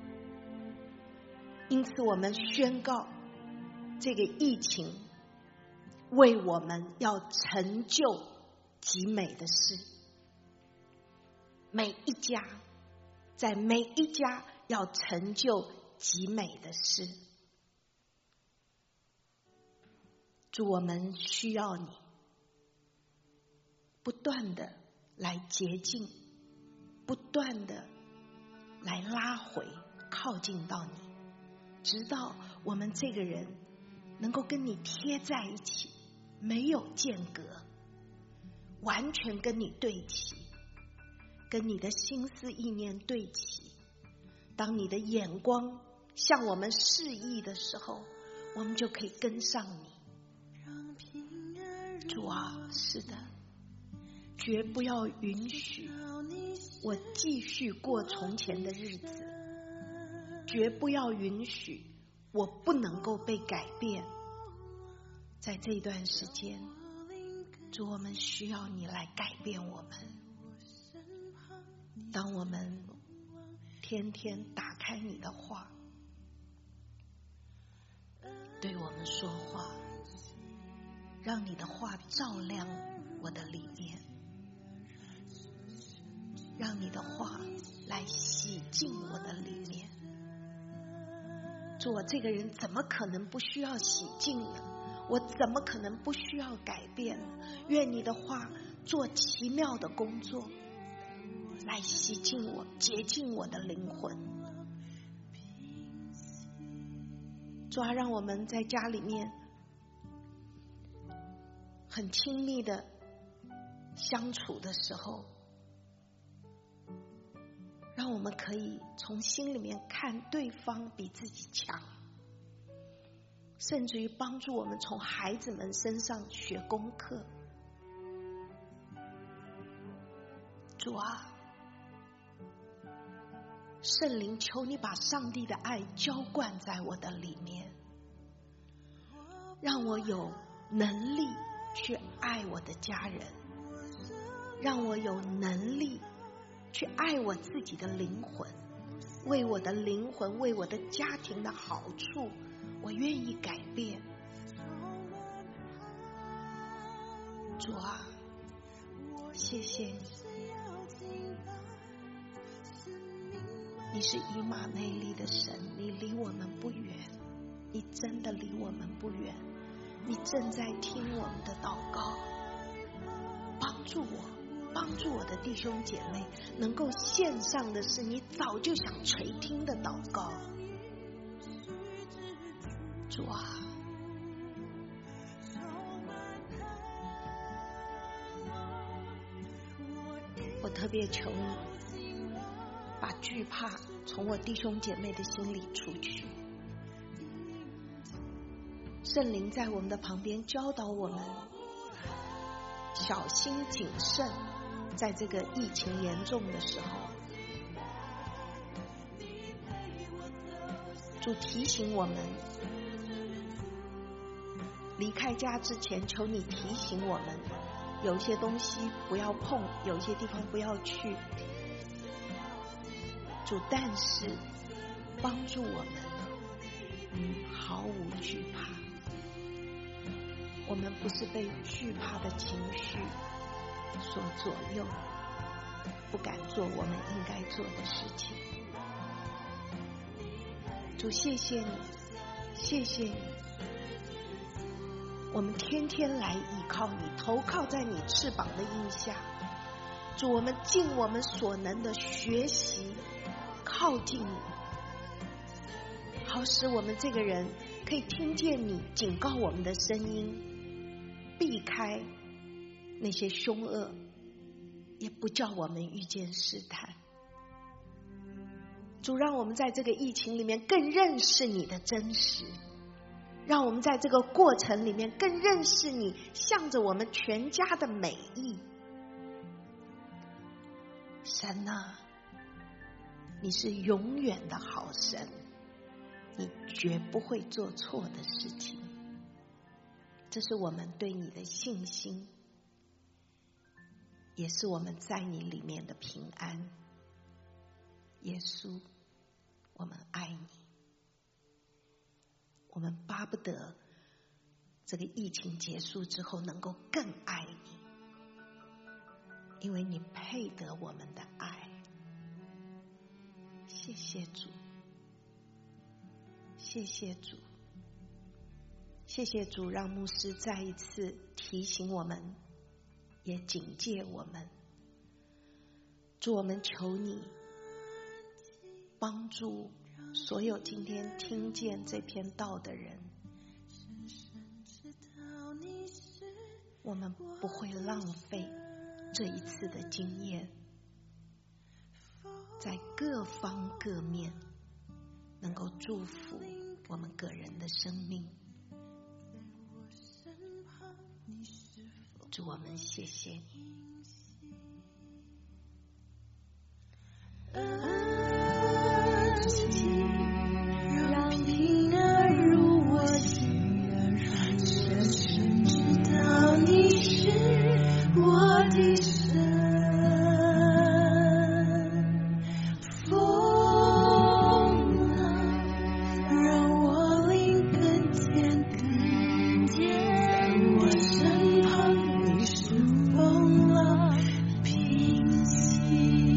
因此我们宣告，这个疫情为我们要成就极美的事。每一家，在每一家要成就极美的事。主，我们需要你，不断的来洁净，不断的来拉回，靠近到你，直到我们这个人能够跟你贴在一起，没有间隔，完全跟你对齐，跟你的心思意念对齐。当你的眼光向我们示意的时候，我们就可以跟上你。主啊，是的，绝不要允许我继续过从前的日子，绝不要允许我不能够被改变。在这段时间，主，我们需要你来改变我们。当我们天天打开你的话，对我们说话，让你的话照亮我的里面，让你的话来洗净我的里面。主，我这个人怎么可能不需要洗净呢？我怎么可能不需要改变呢？愿你的话做奇妙的工作，来洗净我，洁净我的灵魂。主啊，让我们在家里面很亲密的相处的时候，让我们可以从心里面看对方比自己强，甚至于帮助我们从孩子们身上学功课。主啊，圣灵，求你把上帝的爱浇灌在我的里面，让我有能力去爱我的家人，让我有能力去爱我自己的灵魂，为我的灵魂，为我的家庭的好处，我愿意改变。主啊，谢谢你，你是以马内利的神，你离我们不远，你真的离我们不远，你正在听我们的祷告，帮助我，帮助我的弟兄姐妹能够献上的是你早就想垂听的祷告。主啊，我特别求你把惧怕从我弟兄姐妹的心里除去。圣灵在我们的旁边教导我们小心谨慎，在这个疫情严重的时候，主提醒我们离开家之前，求你提醒我们有些东西不要碰，有些地方不要去。主，但是帮助我们毫无惧怕，我们不是被惧怕的情绪所左右，不敢做我们应该做的事情。主，谢谢你，谢谢你，我们天天来依靠你，投靠在你翅膀的荫下。主，我们尽我们所能的学习靠近你，好使我们这个人可以听见你警告我们的声音，避开那些凶恶，也不叫我们遇见试探。主，让我们在这个疫情里面更认识你的真实，让我们在这个过程里面更认识你向着我们全家的美意。神啊，你是永远的好神，你绝不会做错的事情，这是我们对你的信心，也是我们在你里面的平安。耶稣，我们爱你，我们巴不得这个疫情结束之后能够更爱你，因为你配得我们的爱。谢谢主，谢谢主，谢谢主，让牧师再一次提醒我们，也警戒我们。主，我们求你帮助所有今天听见这篇道的人， 我们不会浪费这一次的经验，在各方各面能够祝福我们个人的生命。主，我们谢谢你。 安静，让平安入我心，深深知道你是我的神。风来，让我灵更坚更坚，在我身旁你是风浪平息。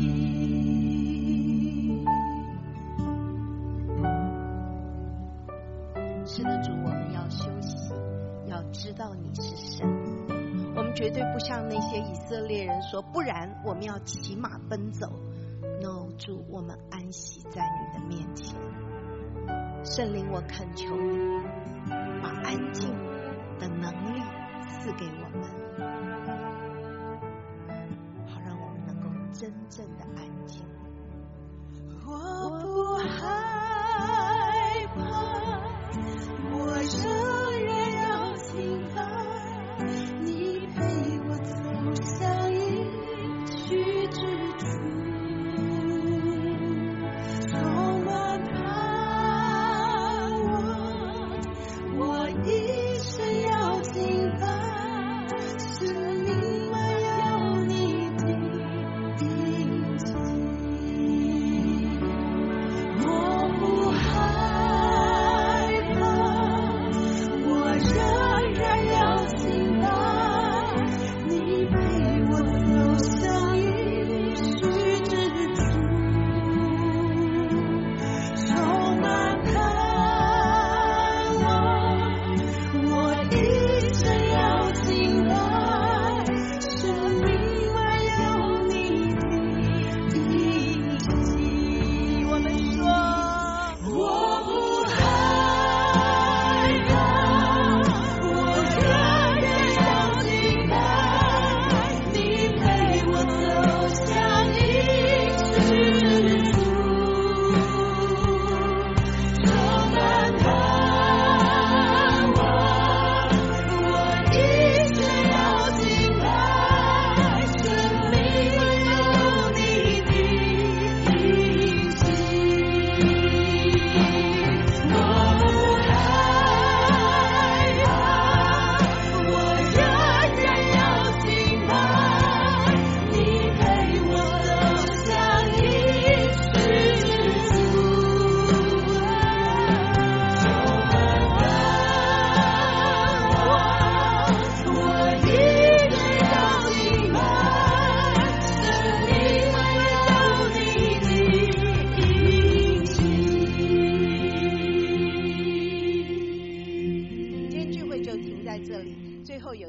是的，主，我们要休息，要知道你是神。我们绝对不像那些以色列人说，不然我们要骑马奔走。No， 主，我们安息在你的面前。圣灵，我恳求你，把安静的能力赐给我们，好让我们能够真正的安静。 我不害怕，我仍然要敬拜你，陪我走向应许之处，充满盼望，我一生要敬拜，生命满有你的印记。我不害怕，我仍然要敬拜你，陪我走向应许之处，充满盼望，我一生要敬拜，生命满有你的印记。我们说，我不害怕，我仍然要敬拜你，陪我走向应许之处，充满盼望，我一生要敬拜，生命满有你的印记。我不害怕，我仍然要敬拜你，陪我走向应许之处，充满盼望，我一生要敬拜，生命满有你的印记。 今天聚会就停在这里，最后有